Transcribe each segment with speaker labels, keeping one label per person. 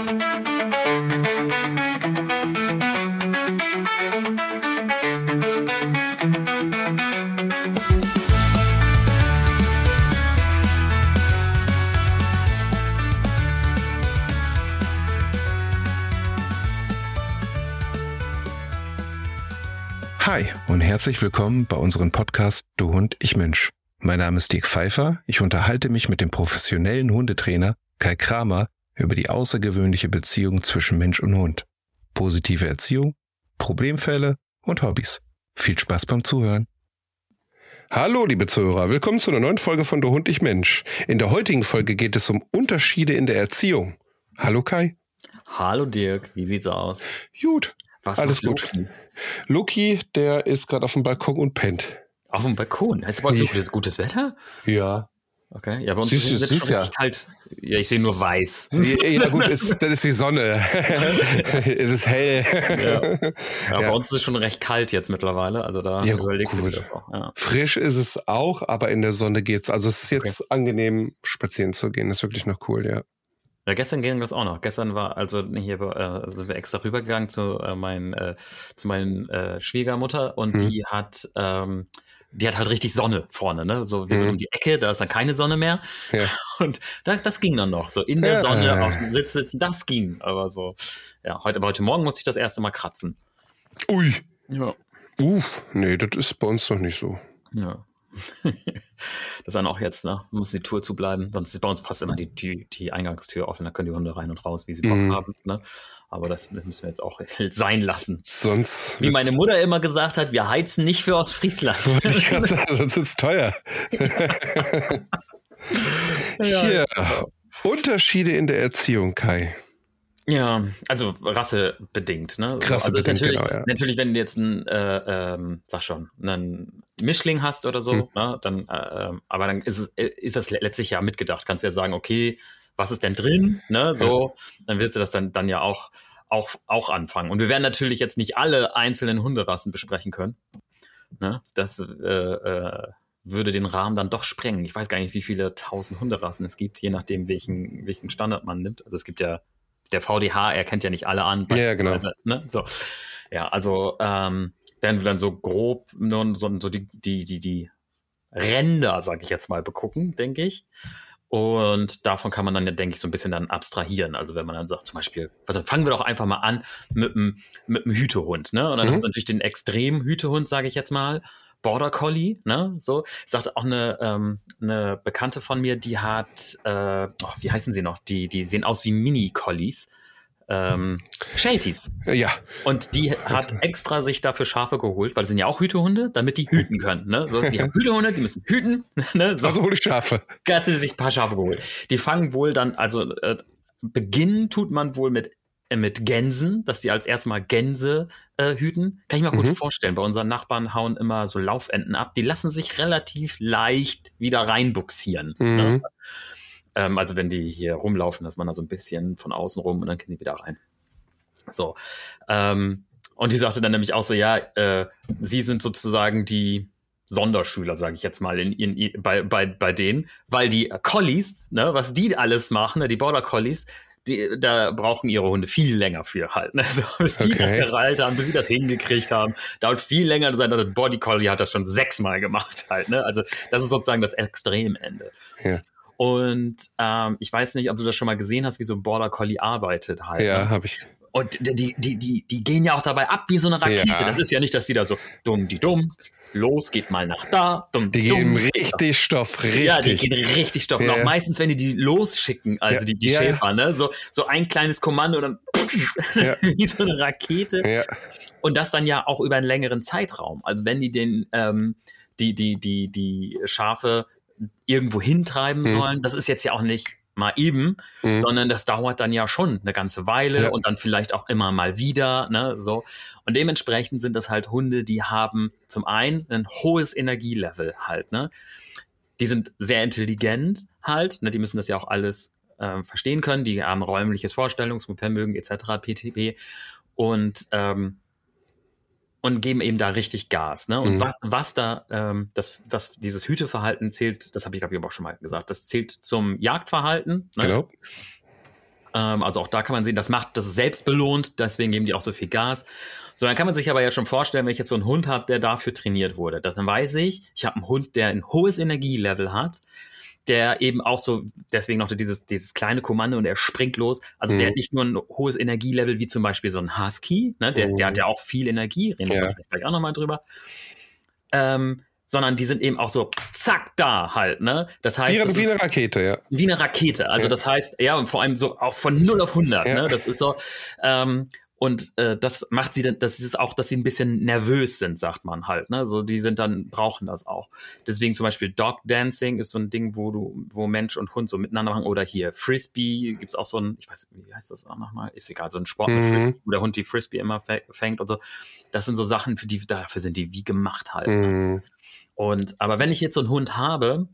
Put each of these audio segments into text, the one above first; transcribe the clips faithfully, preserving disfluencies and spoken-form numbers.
Speaker 1: Hi und herzlich willkommen bei unserem Podcast Du Hund, ich Mensch. Mein Name ist Dirk Pfeiffer. Ich unterhalte mich mit dem professionellen Hundetrainer Kai Kramer über die außergewöhnliche Beziehung zwischen Mensch und Hund. Positive Erziehung, Problemfälle und Hobbys. Viel Spaß beim Zuhören. Hallo liebe Zuhörer, willkommen zu einer neuen Folge von Du Hund, ich Mensch. In der heutigen Folge geht es um Unterschiede in der Erziehung. Hallo Kai.
Speaker 2: Hallo Dirk, wie sieht's aus?
Speaker 1: Gut,
Speaker 2: Was
Speaker 1: alles
Speaker 2: macht
Speaker 1: gut.
Speaker 2: Loki?
Speaker 1: Loki, der ist gerade auf dem Balkon und pennt.
Speaker 2: Auf dem Balkon? Ist bei euch so gutes, gutes Wetter?
Speaker 1: Ja.
Speaker 2: Okay, ja, bei uns
Speaker 1: Siehst du,
Speaker 2: ist es
Speaker 1: siehst
Speaker 2: schon
Speaker 1: ja.
Speaker 2: richtig kalt. Ja, ich sehe nur weiß.
Speaker 1: Ja, ja gut, ist, das ist die Sonne. Es ist hell.
Speaker 2: Ja. Ja,
Speaker 1: Ja.
Speaker 2: Bei uns ist es schon recht kalt jetzt mittlerweile, also da
Speaker 1: Ja,
Speaker 2: überlegst du
Speaker 1: gut.
Speaker 2: dir das auch. Ja.
Speaker 1: Frisch ist es auch, aber in der Sonne geht's. Also es ist jetzt angenehm, spazieren zu gehen. Das ist wirklich noch cool, ja.
Speaker 2: Ja, gestern ging das auch noch. Gestern war, also hier äh, sind wir extra rübergegangen zu äh, meinen äh, zu meinen äh, Schwiegermutter und
Speaker 1: Mhm.
Speaker 2: die hat ähm, die hat halt richtig Sonne vorne, ne? So wir sind
Speaker 1: Mhm.
Speaker 2: um die Ecke, da ist dann keine Sonne mehr.
Speaker 1: Ja.
Speaker 2: Und das, das ging dann noch. So in der
Speaker 1: Ja.
Speaker 2: Sonne auf dem Sitz sitzen, das ging. Aber so, ja, heute, aber heute Morgen musste ich das erste Mal kratzen.
Speaker 1: Ui.
Speaker 2: Ja.
Speaker 1: Uff, nee, das ist bei uns noch nicht so.
Speaker 2: Ja. Das ist dann auch jetzt, ne? Muss die Tour zubleiben. Sonst ist bei uns fast immer die, die, die Eingangstür offen, da können die Hunde rein und raus, wie sie Bock
Speaker 1: Mhm.
Speaker 2: haben. Ne? Aber das müssen wir jetzt auch sein lassen.
Speaker 1: Sonst
Speaker 2: Wie
Speaker 1: wird's-
Speaker 2: meine Mutter immer gesagt hat, wir heizen nicht für Ostfriesland.
Speaker 1: Wollte ich gerade sagen, sonst ist es teuer. Hier. Unterschiede in der Erziehung, Kai.
Speaker 2: Ja, also rassebedingt, ne? So, also
Speaker 1: Rassebedingt,
Speaker 2: natürlich,
Speaker 1: genau, ja.
Speaker 2: natürlich, wenn du jetzt einen, äh, ähm, sag schon, einen Mischling hast oder so,
Speaker 1: Hm.
Speaker 2: ne, dann, äh, ähm, aber dann ist, es, äh, ist das letztlich ja mitgedacht. Kannst ja sagen, okay, was ist denn drin, ne, so, dann willst du das dann, dann ja auch, auch, auch anfangen. Und wir werden natürlich jetzt nicht alle einzelnen Hunderassen besprechen können, ne, das, äh, äh, würde den Rahmen dann doch sprengen. Ich weiß gar nicht, wie viele tausend Hunderassen es gibt, je nachdem, welchen, welchen Standard man nimmt. Also es gibt ja der V D H, er kennt ja nicht alle an.
Speaker 1: Ja, genau.
Speaker 2: beispielsweise, Ne? So. Ja, also ähm, werden wir dann so grob nur so, so die, die, die, die Ränder, sag ich jetzt mal, begucken, denke ich. Und davon kann man dann ja, denke ich, so ein bisschen dann abstrahieren. Also wenn man dann sagt, zum Beispiel, also fangen wir doch einfach mal an mit dem mit dem Hütehund, ne? Und dann
Speaker 1: Mhm.
Speaker 2: hast du natürlich den extremen Hütehund, sage ich jetzt mal. Border Collie, ne, so, sagt auch eine, ähm, eine Bekannte von mir, die hat, äh, oh, wie heißen sie noch, die, die sehen aus wie Mini-Collies, ähm, Shelties.
Speaker 1: Ja,
Speaker 2: Und die hat extra sich dafür Schafe geholt, weil das sind ja auch Hütehunde, damit die hüten können, ne, so, sie haben Hütehunde, die müssen hüten, ne, so,
Speaker 1: also hole ich Schafe.
Speaker 2: hat sie sich ein paar Schafe geholt. Die fangen wohl dann, also, äh, beginnen tut man wohl mit äh, mit Gänsen, dass die als erstes mal Gänse äh, hüten. Kann ich mir gut
Speaker 1: Mhm.
Speaker 2: vorstellen. Bei unseren Nachbarn hauen immer so Laufenten ab. Die lassen sich relativ leicht wieder reinbuxieren.
Speaker 1: Mhm.
Speaker 2: Ne? Ähm, also wenn die hier rumlaufen, dass man da so ein bisschen von außen rum und dann können die wieder rein. So. Ähm, und die sagte dann nämlich auch so, ja, äh, sie sind sozusagen die Sonderschüler, sage ich jetzt mal, in, in, in, bei, bei, bei denen, weil die Collies, ne, was die alles machen, ne, die Border Collies, die, da brauchen ihre Hunde viel länger für halt. Ne? So, bis die
Speaker 1: Okay.
Speaker 2: das gereilt haben, bis sie das hingekriegt haben. Dauert viel länger. Sein Body Collie hat das schon sechsmal gemacht halt. Ne? Also das ist sozusagen das Extremende.
Speaker 1: Ja.
Speaker 2: Und ähm, ich weiß nicht, ob du das schon mal gesehen hast, wie so ein Border Collie arbeitet halt.
Speaker 1: Ja,
Speaker 2: Ne?
Speaker 1: habe ich.
Speaker 2: Und die, die, die, die gehen ja auch dabei ab wie so eine Rakete.
Speaker 1: Ja.
Speaker 2: Das ist ja nicht, dass die da so dumm, die dumm, los, geht mal nach da, dumm,
Speaker 1: Die
Speaker 2: dumm.
Speaker 1: geben richtig Stoff, richtig.
Speaker 2: Ja, die gehen richtig Stoff. Und
Speaker 1: Ja.
Speaker 2: auch meistens, wenn die die losschicken, also
Speaker 1: Ja.
Speaker 2: die, die
Speaker 1: Ja, ja.
Speaker 2: Schäfer, ne? so, so ein kleines Kommando und dann
Speaker 1: Ja.
Speaker 2: wie so eine Rakete.
Speaker 1: Ja.
Speaker 2: Und das dann ja auch über einen längeren Zeitraum. Also wenn die den, ähm, die, die, die, die Schafe irgendwo hintreiben
Speaker 1: Mhm.
Speaker 2: sollen, das ist jetzt ja auch nicht mal eben,
Speaker 1: Mhm.
Speaker 2: sondern das dauert dann ja schon eine ganze Weile
Speaker 1: Ja.
Speaker 2: und dann vielleicht auch immer mal wieder, ne, so. Und dementsprechend sind das halt Hunde, die haben zum einen ein hohes Energielevel halt, ne. Die sind sehr intelligent halt, ne, die müssen das ja auch alles ähm, verstehen können, die haben räumliches Vorstellungsvermögen et cetera pp. Und ähm, und geben eben da richtig Gas. Ne? Und
Speaker 1: Mhm.
Speaker 2: was, was da, ähm, das, das, dieses Hüteverhalten zählt, das habe ich, glaube ich, aber auch schon mal gesagt, das zählt zum Jagdverhalten. Ne?
Speaker 1: Genau.
Speaker 2: Ähm, also auch da kann man sehen, das macht, das ist selbstbelohnt, deswegen geben die auch so viel Gas. So, dann kann man sich aber ja schon vorstellen, wenn ich jetzt so einen Hund habe, der dafür trainiert wurde. Dann weiß ich, ich habe einen Hund, der ein hohes Energielevel hat, der eben auch so, deswegen noch dieses, dieses kleine Kommando und er springt los. Also mhm. der hat nicht nur ein hohes Energielevel wie zum Beispiel so ein Husky, ne? der, mhm. der hat ja auch viel Energie, reden wir ja. vielleicht auch nochmal drüber. Ähm, sondern die sind eben auch so zack da halt, ne? Das heißt,
Speaker 1: wie,
Speaker 2: das
Speaker 1: wie
Speaker 2: ist
Speaker 1: eine Rakete, ja.
Speaker 2: Wie eine Rakete. Also ja. das heißt, ja, und vor allem so auch von null auf hundert, ja. ne? Das ist so, ähm, und äh, das macht sie dann, das ist auch, dass sie ein bisschen nervös sind, sagt man halt, ne? So, die sind dann, brauchen das auch. Deswegen zum Beispiel Dog Dancing ist so ein Ding, wo du, wo Mensch und Hund so miteinander machen, oder hier Frisbee, gibt's auch so ein, ich weiß, wie heißt das auch nochmal? Ist egal, so ein Sport mit mhm. Frisbee, wo der Hund die Frisbee immer fängt und so. Das sind so Sachen, für die, dafür sind die wie gemacht halt. Mhm. Und, aber wenn ich jetzt so einen Hund habe,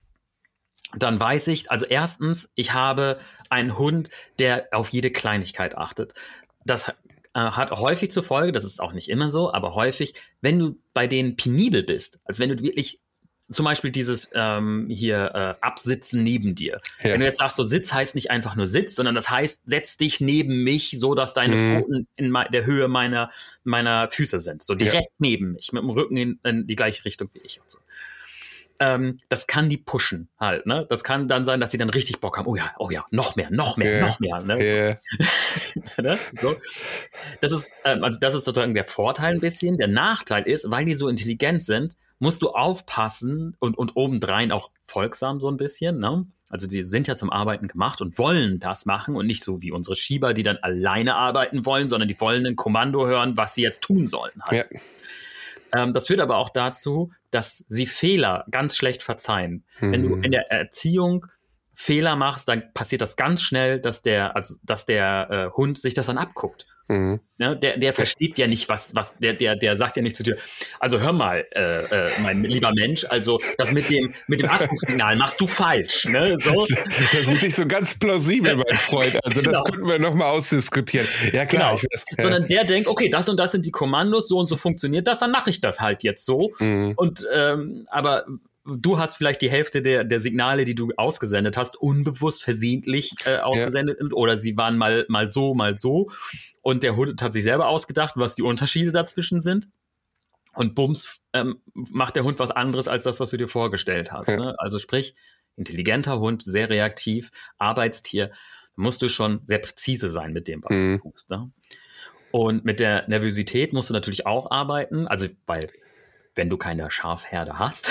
Speaker 2: dann weiß ich, also erstens, ich habe einen Hund, der auf jede Kleinigkeit achtet. Das äh, hat häufig zur Folge, das ist auch nicht immer so, aber häufig, wenn du bei denen penibel bist, also wenn du wirklich zum Beispiel dieses ähm, hier äh, Absitzen neben dir. Ja. Wenn du jetzt sagst, so Sitz heißt nicht einfach nur Sitz, sondern das heißt, setz dich neben mich, so dass deine mhm. Pfoten in me- der Höhe meiner, meiner Füße sind. So direkt ja. neben mich, mit dem Rücken in, in die gleiche Richtung wie ich und so. Ähm, das kann die pushen halt, ne? Das kann dann sein, dass sie dann richtig Bock haben. Oh ja, oh ja, noch mehr, noch mehr, yeah. noch mehr, ne? Yeah. ne? So. Das ist, ähm, also das ist sozusagen der Vorteil ein bisschen. Der Nachteil ist, weil die so intelligent sind, musst du aufpassen und, und obendrein auch folgsam so ein bisschen, ne? Also die sind ja zum Arbeiten gemacht und wollen das machen und nicht so wie unsere Schieber, die dann alleine arbeiten wollen, sondern die wollen ein Kommando hören, was sie jetzt tun sollen halt. Ja. Das führt aber auch dazu, dass sie Fehler ganz schlecht verzeihen. Mhm. Wenn du in der Erziehung Fehler machst, dann passiert das ganz schnell, dass der, also dass der äh, Hund sich das dann abguckt. Mhm. Ne? Der, der versteht ja nicht, was, was, der, der, der sagt ja nicht zu dir, also hör mal, äh, äh, mein lieber Mensch, also das mit dem, mit dem Abrufsignal machst du falsch. Ne? So.
Speaker 1: Das ist nicht so ganz plausibel, mein Freund. Also genau. Das könnten wir nochmal ausdiskutieren. Ja, klar.
Speaker 2: Genau.
Speaker 1: Ich weiß, ja.
Speaker 2: Sondern der denkt, okay, das und das sind die Kommandos, so und so funktioniert das, dann mache ich das halt jetzt so. Mhm. Und ähm, aber du hast vielleicht die Hälfte der, der Signale, die du ausgesendet hast, unbewusst, versehentlich äh, ausgesendet ja. oder sie waren mal, mal so, mal so und der Hund hat sich selber ausgedacht, was die Unterschiede dazwischen sind und bums ähm, macht der Hund was anderes als das, was du dir vorgestellt hast. Ja. Ne? Also sprich, intelligenter Hund, sehr reaktiv, Arbeitstier, musst du schon sehr präzise sein mit dem, was mhm. du tust. Ne? Und mit der Nervosität musst du natürlich auch arbeiten, also weil wenn du keine Schafherde hast,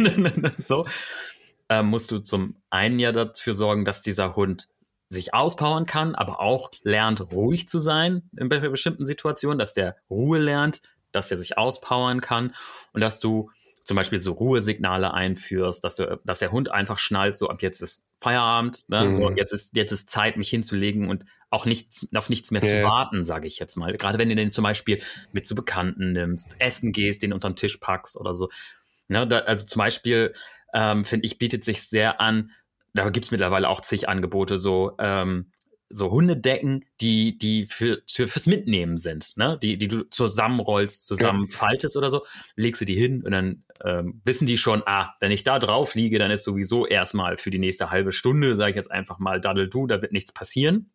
Speaker 2: so, äh, musst du zum einen ja dafür sorgen, dass dieser Hund sich auspowern kann, aber auch lernt, ruhig zu sein in be- bestimmten Situationen, dass der Ruhe lernt, dass er sich auspowern kann und dass du zum Beispiel so Ruhesignale einführst, dass du, dass der Hund einfach schnallt, so ab jetzt ist Feierabend, ne? Mhm. So jetzt ist jetzt ist Zeit, mich hinzulegen und auch nichts, auf nichts mehr yeah. zu warten, sage ich jetzt mal. Gerade wenn du den zum Beispiel mit zu Bekannten nimmst, essen gehst, den unter den Tisch packst oder so. Ne? Da, also zum Beispiel, ähm, finde ich, bietet sich sehr an, da gibt es mittlerweile auch zig Angebote, so ähm, so Hundedecken, die die für, für fürs Mitnehmen sind, ne? Die die du zusammenrollst, zusammenfaltest ja. oder so, legst du die hin und dann ähm, wissen die schon, ah, wenn ich da drauf liege, dann ist sowieso erstmal für die nächste halbe Stunde, sage ich jetzt einfach mal, daddel du, da wird nichts passieren.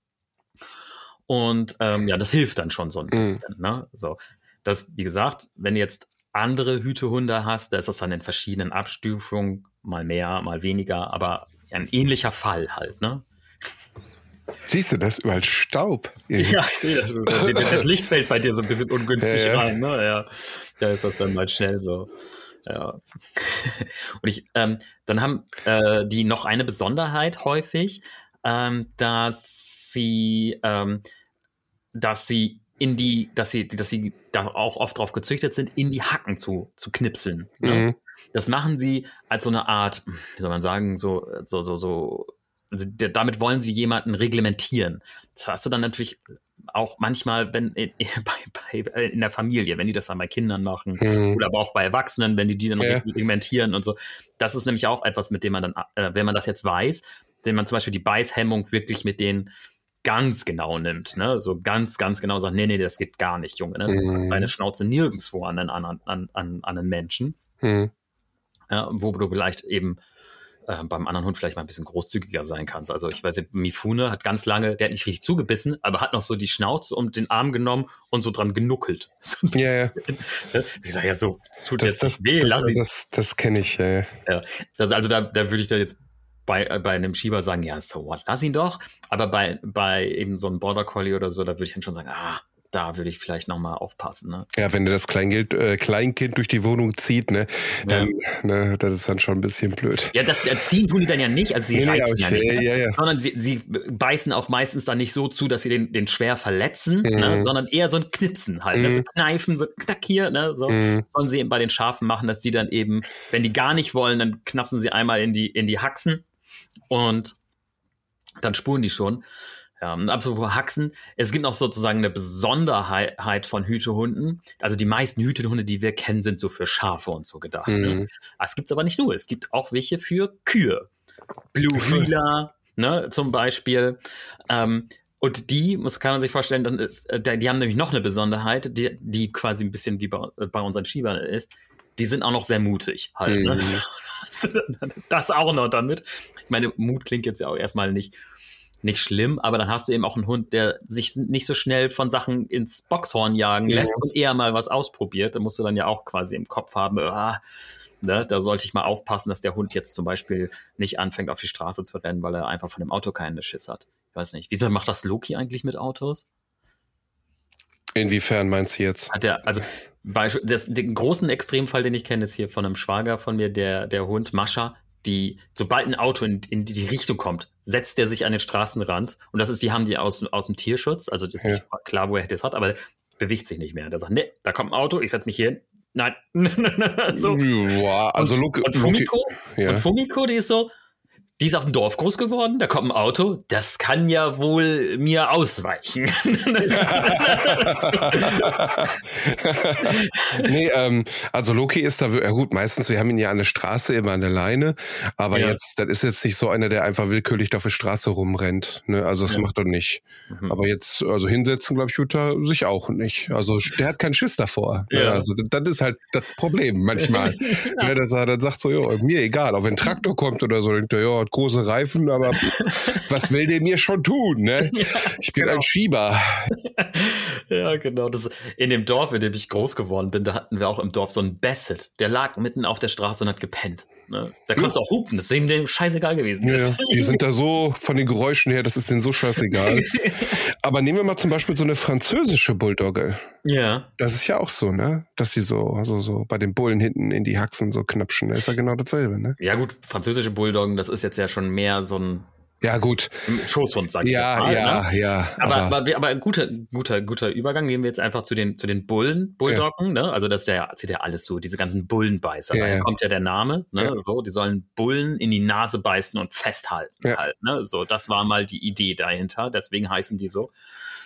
Speaker 2: Und ähm, ja, das hilft dann schon so ein bisschen, mhm. ne? So, das, wie gesagt, wenn du jetzt andere Hütehunde hast, da ist das dann in verschiedenen Abstufungen, mal mehr, mal weniger, aber ein ähnlicher Fall halt, ne?
Speaker 1: Siehst du, das ist überall Staub.
Speaker 2: Ja, ich sehe das. Das Licht fällt bei dir so ein bisschen ungünstig ja, ja. rein, ne? Ja, da ist das dann mal schnell so. Ja. Und ich, ähm, dann haben äh, die noch eine Besonderheit häufig, ähm, dass sie, ähm, dass sie in die, dass sie, dass sie da auch oft drauf gezüchtet sind, in die Hacken zu, zu knipseln. Ne? Mhm. Das machen sie als so eine Art, wie soll man sagen, so, so, so, so. Also damit wollen sie jemanden reglementieren. Das hast du dann natürlich auch manchmal, wenn in, bei, bei, in der Familie, wenn die das dann bei Kindern machen mhm. oder aber auch bei Erwachsenen, wenn die die dann ja. reglementieren und so. Das ist nämlich auch etwas, mit dem man dann, äh, wenn man das jetzt weiß, wenn man zum Beispiel die Beißhemmung wirklich mit denen ganz genau nimmt, ne? So ganz, ganz genau sagt, nee, nee, das geht gar nicht, Junge. Ne? Mhm. Deine Schnauze nirgendwo an einen, an, an, an einen Menschen. Mhm. Ja, wo du vielleicht eben äh, beim anderen Hund vielleicht mal ein bisschen großzügiger sein kannst. Also ich weiß nicht, Mifune hat ganz lange, der hat nicht richtig zugebissen, aber hat noch so die Schnauze um den Arm genommen und so dran genuckelt. So
Speaker 1: ja, ja.
Speaker 2: Ich sage ja so, das tut
Speaker 1: das,
Speaker 2: jetzt
Speaker 1: das,
Speaker 2: weh,
Speaker 1: das,
Speaker 2: lass
Speaker 1: das,
Speaker 2: ihn.
Speaker 1: das, das kenne ich, ja.
Speaker 2: ja das, also da, da würde ich da jetzt bei, bei einem Schieber sagen, ja, so what, lass ihn doch. Aber bei, bei eben so einem Border Collie oder so, da würde ich dann schon sagen, ah, da würde ich vielleicht nochmal aufpassen. Ne?
Speaker 1: Ja, wenn du das Kleinkind, äh, Kleinkind durch die Wohnung zieht, ne, dann, ja. ne, das ist dann schon ein bisschen blöd.
Speaker 2: Ja, das erziehen tun die dann ja nicht, also sie
Speaker 1: nee,
Speaker 2: reißen
Speaker 1: nee,
Speaker 2: ja nicht,
Speaker 1: ja,
Speaker 2: ne?
Speaker 1: ja, ja.
Speaker 2: sondern sie, sie beißen auch meistens dann nicht so zu, dass sie den, den schwer verletzen,
Speaker 1: mhm.
Speaker 2: ne? sondern eher so ein Knipsen halt, mhm. ne? so kneifen, so knack hier, ne? so mhm. sollen sie eben bei den Schafen machen, dass die dann eben, wenn die gar nicht wollen, dann knapsen sie einmal in die, in die Haxen und dann spuren die schon. Ja, und apropos Haxen, es gibt noch sozusagen eine Besonderheit von Hütehunden. Also die meisten Hütehunde, die wir kennen, sind so für Schafe und so gedacht. Mhm. Ne? Es gibt es aber nicht nur. Es gibt auch welche für Kühe. Blue Heeler, ne, zum Beispiel. Ähm, und die, muss, kann man sich vorstellen, dann ist, die haben nämlich noch eine Besonderheit, die, die quasi ein bisschen wie bei, bei unseren Schiebern ist. Die sind auch noch sehr mutig halt. Mhm. Ne? Das auch noch damit. Ich meine, Mut klingt jetzt ja auch erstmal nicht Nicht schlimm, aber dann hast du eben auch einen Hund, der sich nicht so schnell von Sachen ins Boxhorn jagen lässt ja. und eher mal was ausprobiert. Da musst du dann ja auch quasi im Kopf haben, ah, ne, da sollte ich mal aufpassen, dass der Hund jetzt zum Beispiel nicht anfängt, auf die Straße zu rennen, weil er einfach von dem Auto keinen Schiss hat. Ich weiß nicht. Wieso macht das Loki eigentlich mit Autos?
Speaker 1: Inwiefern meinst du jetzt?
Speaker 2: Hat der, also Beispiel, das, den großen Extremfall, den ich kenne, ist hier von einem Schwager von mir, der, der Hund Mascha, die, sobald ein Auto in, in die Richtung kommt, setzt er sich an den Straßenrand. Und das ist, die haben die aus, aus dem Tierschutz. Also das ist ja. nicht klar, wo er das hat, aber bewegt sich nicht mehr. Der sagt, nee, da kommt ein Auto, ich setze mich hier hin. Nein. so.
Speaker 1: Boah, also
Speaker 2: und,
Speaker 1: Luke,
Speaker 2: und Fumiko,
Speaker 1: ja.
Speaker 2: und Fumiko, die ist so, die ist auf dem Dorf groß geworden, da kommt ein Auto, das kann ja wohl mir ausweichen.
Speaker 1: nee, ähm, also Loki ist da, ja gut, meistens, wir haben ihn ja an der Straße immer an der Leine, aber ja. jetzt, das ist jetzt nicht so einer, der einfach willkürlich auf der Straße rumrennt, ne, also das ja. macht er nicht. Mhm. Aber jetzt, also hinsetzen, glaube ich, tut er sich auch nicht. Also der hat keinen Schiss davor. Ja. Ne? Also das ist halt das Problem manchmal. ja. ne, dass er dann sagt so, jo, mir egal, auch wenn ein Traktor kommt oder so, denkt er, ja, große Reifen, aber was will der mir schon tun, ne? Ja, ich bin genau. ein Schieber.
Speaker 2: Ja, genau. Das, in dem Dorf, in dem ich groß geworden bin, da hatten wir auch im Dorf so einen Basset. Der lag mitten auf der Straße und hat gepennt. Ne? Da konntest du auch hupen, das ist ihm dem scheißegal gewesen.
Speaker 1: Ja, die sind da so, von den Geräuschen her, das ist denen so scheißegal. Aber nehmen wir mal zum Beispiel so eine französische Bulldogge.
Speaker 2: Ja.
Speaker 1: Das ist ja auch so, ne? Dass sie so, so, so bei den Bullen hinten in die Haxen so knapschen. Das ist ja genau dasselbe, ne?
Speaker 2: Ja gut, französische Bulldoggen, das ist jetzt ja schon mehr so ein
Speaker 1: Ja, gut.
Speaker 2: Schoßhund, sag ich
Speaker 1: ja,
Speaker 2: jetzt mal.
Speaker 1: Ja,
Speaker 2: ne?
Speaker 1: ja,
Speaker 2: aber, aber, aber, aber guter, guter, guter Übergang. Gehen wir jetzt einfach zu den, zu den Bullen, Bulldoggen, ja. ne? Also das ist ja, zählt ja alles so, diese ganzen Bullenbeißer. Ja, daher ja. kommt ja der Name, ne? Ja. So, die sollen Bullen in die Nase beißen und festhalten ja. halt, ne? So, das war mal die Idee dahinter. Deswegen heißen die so.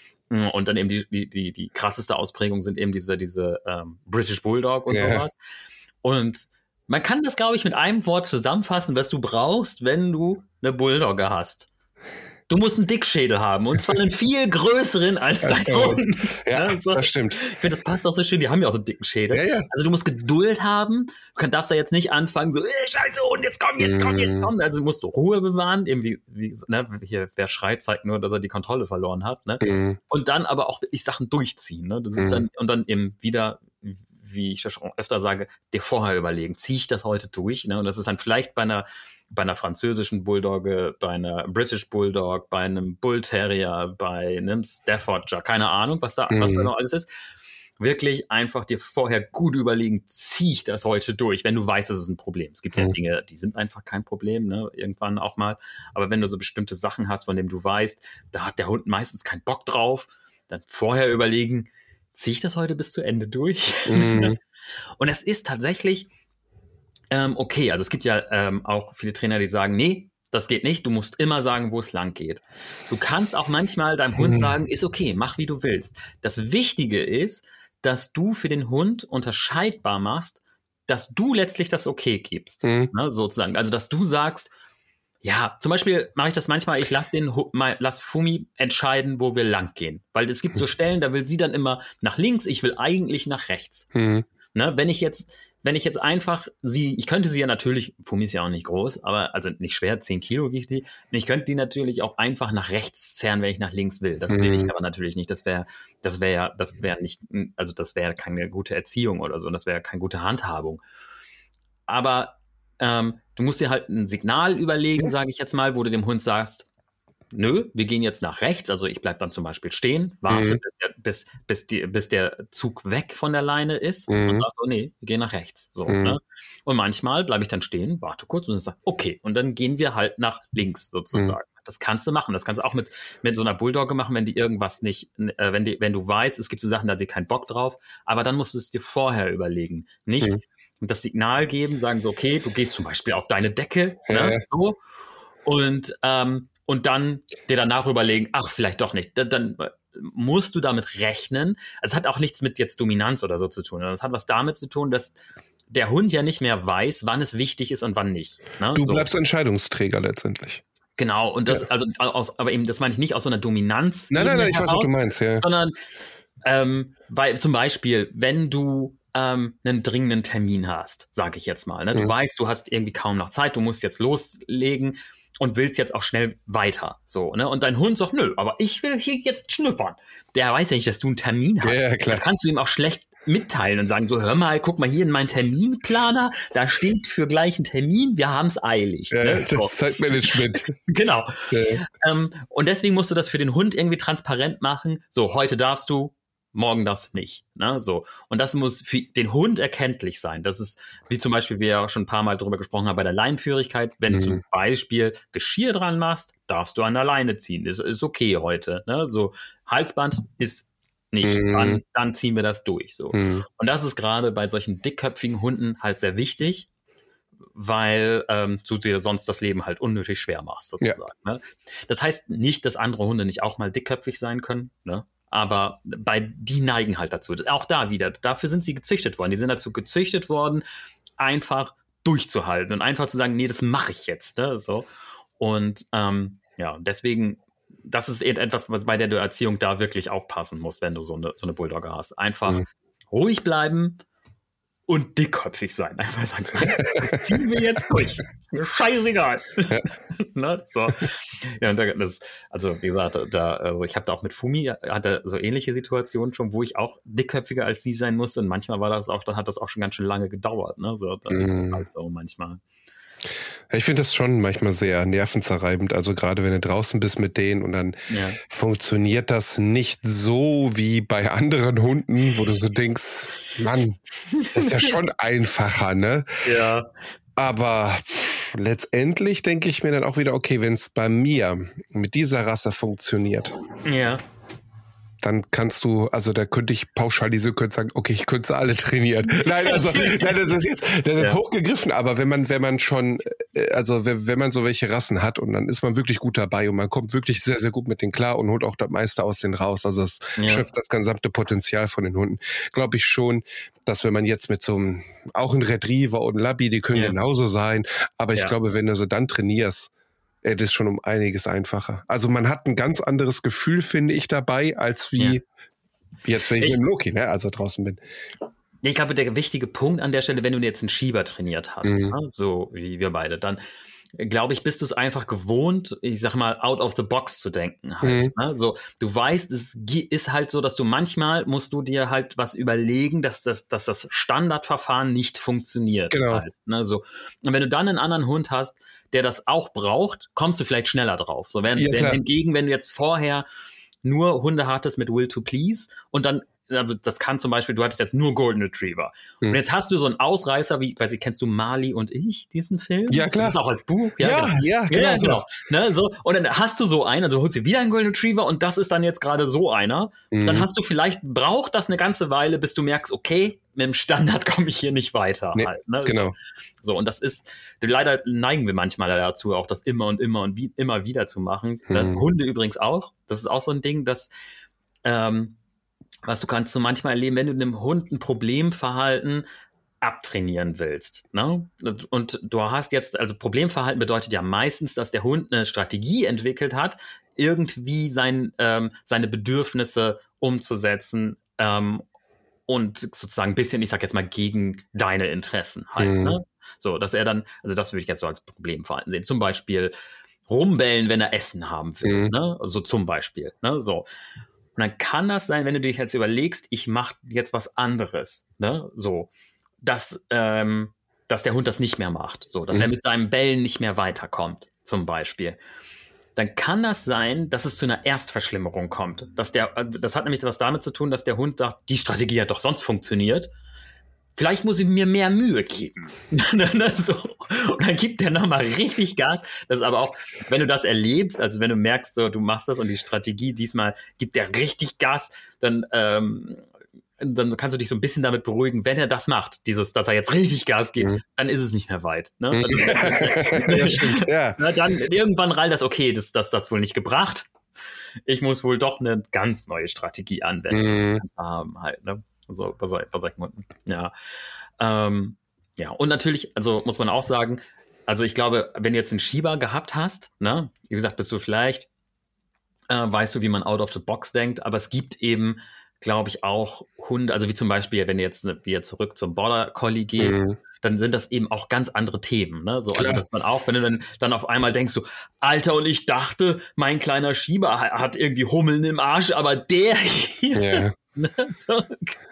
Speaker 2: Und dann eben die, die, die, die krasseste Ausprägung sind eben diese, diese ähm, British Bulldog und ja. sowas. Und man kann das, glaube ich, mit einem Wort zusammenfassen, was du brauchst, wenn du eine Bulldogge hast. Du musst einen Dickschädel haben und zwar einen viel größeren als dein Hund.
Speaker 1: Ja, ja so. Das stimmt.
Speaker 2: Ich finde, das passt auch so schön. Die haben ja auch so einen dicken Schädel.
Speaker 1: Ja, ja.
Speaker 2: Also du musst Geduld haben. Du kann, darfst da jetzt nicht anfangen, so, äh, scheiße Hund, jetzt komm, jetzt komm, jetzt komm. Also musst du Ruhe bewahren. Irgendwie, wie, ne, hier, wer schreit, zeigt nur, dass er die Kontrolle verloren hat. Ne? Mhm. Und dann aber auch wirklich Sachen durchziehen. Ne? Das ist mhm. dann, und dann eben wieder, wie ich das schon öfter sage, dir vorher überlegen, ziehe ich das heute durch? Ne? Und das ist dann vielleicht bei einer bei einer französischen Bulldogge, bei einer British Bulldog, bei einem Bull Terrier, bei einem Staffordshire, keine Ahnung, was da, mhm. was da noch alles ist. Wirklich einfach dir vorher gut überlegen, ziehe ich das heute durch, wenn du weißt, es ist ein Problem. Es gibt mhm. ja Dinge, die sind einfach kein Problem, ne? Irgendwann auch mal. Aber wenn du so bestimmte Sachen hast, von denen du weißt, da hat der Hund meistens keinen Bock drauf, dann vorher überlegen, ziehe ich das heute bis zu Ende durch? Mhm. Und es ist tatsächlich ähm, okay. Also es gibt ja ähm, auch viele Trainer, die sagen, nee, das geht nicht. Du musst immer sagen, wo es lang geht. Du kannst auch manchmal deinem Hund sagen, ist okay, mach wie du willst. Das Wichtige ist, dass du für den Hund unterscheidbar machst, dass du letztlich das Okay gibst, mhm. ne, sozusagen. Also dass du sagst, ja, zum Beispiel mache ich das manchmal, ich lasse den, lass Fumi entscheiden, wo wir lang gehen. Weil es gibt so Stellen, da will sie dann immer nach links, ich will eigentlich nach rechts. Mhm. Ne, wenn ich jetzt, wenn ich jetzt einfach sie, ich könnte sie ja natürlich, Fumi ist ja auch nicht groß, aber also nicht schwer, zehn Kilo wiegt die. Ich könnte die natürlich auch einfach nach rechts zerren, wenn ich nach links will. Das will
Speaker 1: Mhm.
Speaker 2: ich aber natürlich nicht. Das wäre, das wäre ja, das wäre nicht, also das wäre keine gute Erziehung oder so. Und das wäre keine gute Handhabung. Aber ähm, du musst dir halt ein Signal überlegen, sage ich jetzt mal, wo du dem Hund sagst, nö, wir gehen jetzt nach rechts, also ich bleib dann zum Beispiel stehen, warte,
Speaker 1: Mhm.
Speaker 2: bis, der, bis, bis, die, bis der Zug weg von der Leine ist
Speaker 1: Mhm.
Speaker 2: und sag so, nee, wir gehen nach rechts. So,
Speaker 1: Mhm.
Speaker 2: ne? Und manchmal bleibe ich dann stehen, warte kurz und sage, okay, und dann gehen wir halt nach links sozusagen. Mhm. Das kannst du machen, das kannst du auch mit, mit so einer Bulldogge machen, wenn die irgendwas nicht, äh, wenn, die, wenn du weißt, es gibt so Sachen, da hat sie keinen Bock drauf, aber dann musst du es dir vorher überlegen. Nicht
Speaker 1: Mhm.
Speaker 2: das Signal geben, sagen so, okay, du gehst zum Beispiel auf deine Decke,
Speaker 1: Ja.
Speaker 2: ne, so, und ähm, und dann dir danach überlegen, ach, vielleicht doch nicht. Dann, dann musst du damit rechnen. Also es hat auch nichts mit jetzt Dominanz oder so zu tun. Es hat was damit zu tun, dass der Hund ja nicht mehr weiß, wann es wichtig ist und wann nicht. Ne?
Speaker 1: Du
Speaker 2: so.
Speaker 1: bleibst Entscheidungsträger letztendlich.
Speaker 2: Genau, und das,
Speaker 1: Ja.
Speaker 2: also aus, aber eben, das meine ich nicht aus so einer Dominanz.
Speaker 1: Nein, nein, nein, ich
Speaker 2: heraus,
Speaker 1: weiß, was du meinst, ja.
Speaker 2: Sondern ähm, weil zum Beispiel, wenn du ähm, einen dringenden Termin hast, sage ich jetzt mal, ne? Du
Speaker 1: Mhm.
Speaker 2: weißt, du hast irgendwie kaum noch Zeit, du musst jetzt loslegen und willst jetzt auch schnell weiter, so, ne? Und dein Hund sagt, nö, aber ich will hier jetzt schnuppern. Der weiß ja nicht, dass du einen Termin hast.
Speaker 1: Ja, ja, klar.
Speaker 2: Das kannst du ihm auch schlecht mitteilen und sagen so, hör mal, guck mal hier in meinen Terminplaner, da steht für gleichen Termin, wir haben es eilig.
Speaker 1: Ja,
Speaker 2: ne?
Speaker 1: das
Speaker 2: So.
Speaker 1: ist Zeitmanagement.
Speaker 2: Genau.
Speaker 1: Ja.
Speaker 2: Ähm, und deswegen musst du das für den Hund irgendwie transparent machen. So, heute darfst du, morgen darfst du nicht. Ne? So. Und das muss für den Hund erkenntlich sein. Das ist, wie zum Beispiel, wir ja schon ein paar Mal drüber gesprochen haben, bei der Leinenführigkeit, wenn
Speaker 1: Mhm.
Speaker 2: du zum Beispiel Geschirr dran machst, darfst du an der Leine ziehen. Das ist okay heute. Ne? So, Halsband ist nicht.
Speaker 1: Mhm.
Speaker 2: Dann, dann ziehen wir das durch. So.
Speaker 1: Mhm.
Speaker 2: Und das ist gerade bei solchen dickköpfigen Hunden halt sehr wichtig, weil ähm, du dir sonst das Leben halt unnötig schwer machst, sozusagen. Ja. Ne? Das heißt nicht, dass andere Hunde nicht auch mal dickköpfig sein können, ne? Aber bei die neigen halt dazu. Auch da wieder, dafür sind sie gezüchtet worden. Die sind dazu gezüchtet worden, einfach durchzuhalten und einfach zu sagen, nee, das mache ich jetzt. Ne? So. Und ähm, ja, deswegen, das ist etwas, bei der du Erziehung da wirklich aufpassen musst, wenn du so eine, so eine Bulldogge hast. Einfach mhm. ruhig bleiben und dickköpfig sein. Einfach sagen, das ziehen wir jetzt durch. Ist mir scheißegal. Ja. ne? So. Ja, das, also wie gesagt, da, also ich habe da auch mit Fumi, hatte so ähnliche Situationen schon, wo ich auch dickköpfiger als sie sein musste. Und manchmal war das auch, dann hat das auch schon ganz schön lange gedauert. Ne? So, das mm. ist halt so manchmal.
Speaker 1: Ich finde das schon manchmal sehr nervenzerreibend. Also gerade wenn du draußen bist mit denen und dann ja. funktioniert das nicht so wie bei anderen Hunden, wo du so denkst, Mann, das ist ja schon einfacher, ne?
Speaker 2: Ja.
Speaker 1: Aber letztendlich denke ich mir dann auch wieder, okay, wenn es bei mir mit dieser Rasse funktioniert,
Speaker 2: ja.
Speaker 1: dann kannst du, also da könnte ich pauschalisieren, könnte sagen, okay, ich könnte sie alle trainieren. Nein, also nein, das ist jetzt, das ist ja. hochgegriffen, aber wenn man, wenn man schon, also wenn, wenn man so welche Rassen hat und dann ist man wirklich gut dabei und man kommt wirklich sehr, sehr gut mit denen klar und holt auch das meiste aus denen raus. Also das ja. schöpft das gesamte Potenzial von den Hunden. Glaube ich schon, dass wenn man jetzt mit so einem, auch ein Retriever und ein Labby, die können ja. genauso sein, aber ich ja. glaube, wenn du so dann trainierst, das ist schon um einiges einfacher. Also man hat ein ganz anderes Gefühl, finde ich, dabei, als wie ja. jetzt, wenn ich, ich mit dem Loki, ne, also draußen bin.
Speaker 2: Ich glaube, der wichtige Punkt an der Stelle, wenn du jetzt einen Schieber trainiert hast, mhm. ne, so wie wir beide, dann glaube ich, bist du es einfach gewohnt, ich sag mal, out of the box zu denken halt. Mhm. Ne? So, du weißt, es ist halt so, dass du manchmal musst du dir halt was überlegen, dass das, dass das Standardverfahren nicht funktioniert.
Speaker 1: Genau.
Speaker 2: Halt, ne? So. Und wenn du dann einen anderen Hund hast, der das auch braucht, kommst du vielleicht schneller drauf. So, während, ja, während hingegen, wenn du jetzt vorher nur Hunde hattest mit Will to Please und dann, also das kann zum Beispiel, du hattest jetzt nur Golden Retriever. Hm. Und jetzt hast du so einen Ausreißer, wie, weiß ich, kennst du Marley und ich, diesen Film?
Speaker 1: Ja, klar.
Speaker 2: Das ist auch als Buch.
Speaker 1: Ja, ja,
Speaker 2: genau.
Speaker 1: ja, genau.
Speaker 2: Ja, genau. Ne, so. Und dann hast du so einen, also holst du wieder einen Golden Retriever und das ist dann jetzt gerade so einer. Mhm. Dann hast du vielleicht, braucht das eine ganze Weile, bis du merkst, okay, mit dem Standard komme ich hier nicht weiter.
Speaker 1: Nee,
Speaker 2: halt, ne?
Speaker 1: Genau.
Speaker 2: So. so, und das ist, leider neigen wir manchmal dazu, auch das immer und immer und wie, immer wieder zu machen. Mhm. Hunde übrigens auch. Das ist auch so ein Ding, dass ähm, was du kannst du manchmal erleben, wenn du einem Hund ein Problemverhalten abtrainieren willst. Ne? Und du hast jetzt, also Problemverhalten bedeutet ja meistens, dass der Hund eine Strategie entwickelt hat, irgendwie sein, ähm, seine Bedürfnisse umzusetzen, ähm, und sozusagen ein bisschen, ich sag jetzt mal, gegen deine Interessen halt. Mhm. Ne? So, dass er dann, also das würde ich jetzt so als Problemverhalten sehen. Zum Beispiel rumbellen, wenn er Essen haben will. Mhm. Ne? So zum Beispiel. Ne? So. Und dann kann das sein, wenn du dich jetzt überlegst, ich mache jetzt was anderes. Ne? So, dass, ähm, dass der Hund das nicht mehr macht. So, dass mhm. er mit seinem Bellen nicht mehr weiterkommt, zum Beispiel. Dann kann das sein, dass es zu einer Erstverschlimmerung kommt. Dass der, das hat nämlich was damit zu tun, dass der Hund sagt, die Strategie hat doch sonst funktioniert. Vielleicht muss ich mir mehr Mühe geben. So. Und dann gibt der nochmal richtig Gas. Das ist aber auch, wenn du das erlebst, also wenn du merkst, so, du machst das und die Strategie diesmal gibt der richtig Gas, dann, ähm, dann kannst du dich so ein bisschen damit beruhigen, wenn er das macht, dieses, dass er jetzt richtig Gas gibt, mhm. dann ist es nicht mehr weit. Ne? Also, ja, stimmt, ja. Na, dann irgendwann reilt das, okay, das, das hat's wohl nicht gebracht. Ich muss wohl doch eine ganz neue Strategie anwenden. Mhm. Haben halt, ne? So, bei, bei solchen Hunden. Ja. Ähm, ja, und natürlich, also muss man auch sagen, also ich glaube, wenn du jetzt einen Schieber gehabt hast, ne, wie gesagt, bist du vielleicht, äh, weißt du, wie man out of the box denkt, aber es gibt eben, glaube ich, auch Hunde, also wie zum Beispiel, wenn du jetzt wieder zurück zum Border Collie gehst, mhm. dann sind das eben auch ganz andere Themen, ne? So, also dass man auch, wenn du dann, dann auf einmal denkst, so, Alter, und ich dachte, mein kleiner Schieber hat irgendwie Hummeln im Arsch, aber der hier, yeah. ne? So,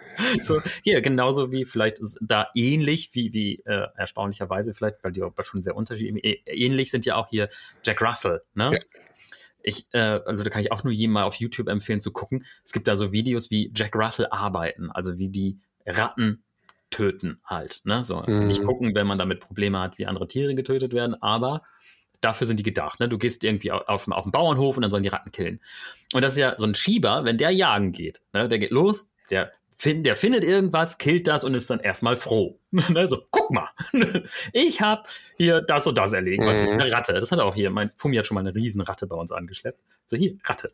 Speaker 2: so, hier, genauso wie vielleicht da ähnlich, wie, wie äh, erstaunlicherweise vielleicht, weil die auch schon sehr unterschiedlich, ähnlich sind ja auch hier Jack Russell, ne? Ja. Ich, äh, also da kann ich auch nur jedem mal auf YouTube empfehlen zu gucken. Es gibt da so Videos, wie Jack Russell arbeiten, also wie die Ratten töten halt, ne? So, also mhm. nicht gucken, wenn man damit Probleme hat, wie andere Tiere getötet werden, aber dafür sind die gedacht, ne? Du gehst irgendwie auf, auf, auf den Bauernhof und dann sollen die Ratten killen. Und das ist ja so ein Schieber, wenn der jagen geht, ne? Der geht los, der Find, der findet irgendwas, killt das und ist dann erstmal froh. So, guck mal, ich habe hier das und das erlegt, was ich, eine Ratte. Das hat auch hier, mein Fumi hat schon mal eine Riesenratte bei uns angeschleppt. So, hier, Ratte.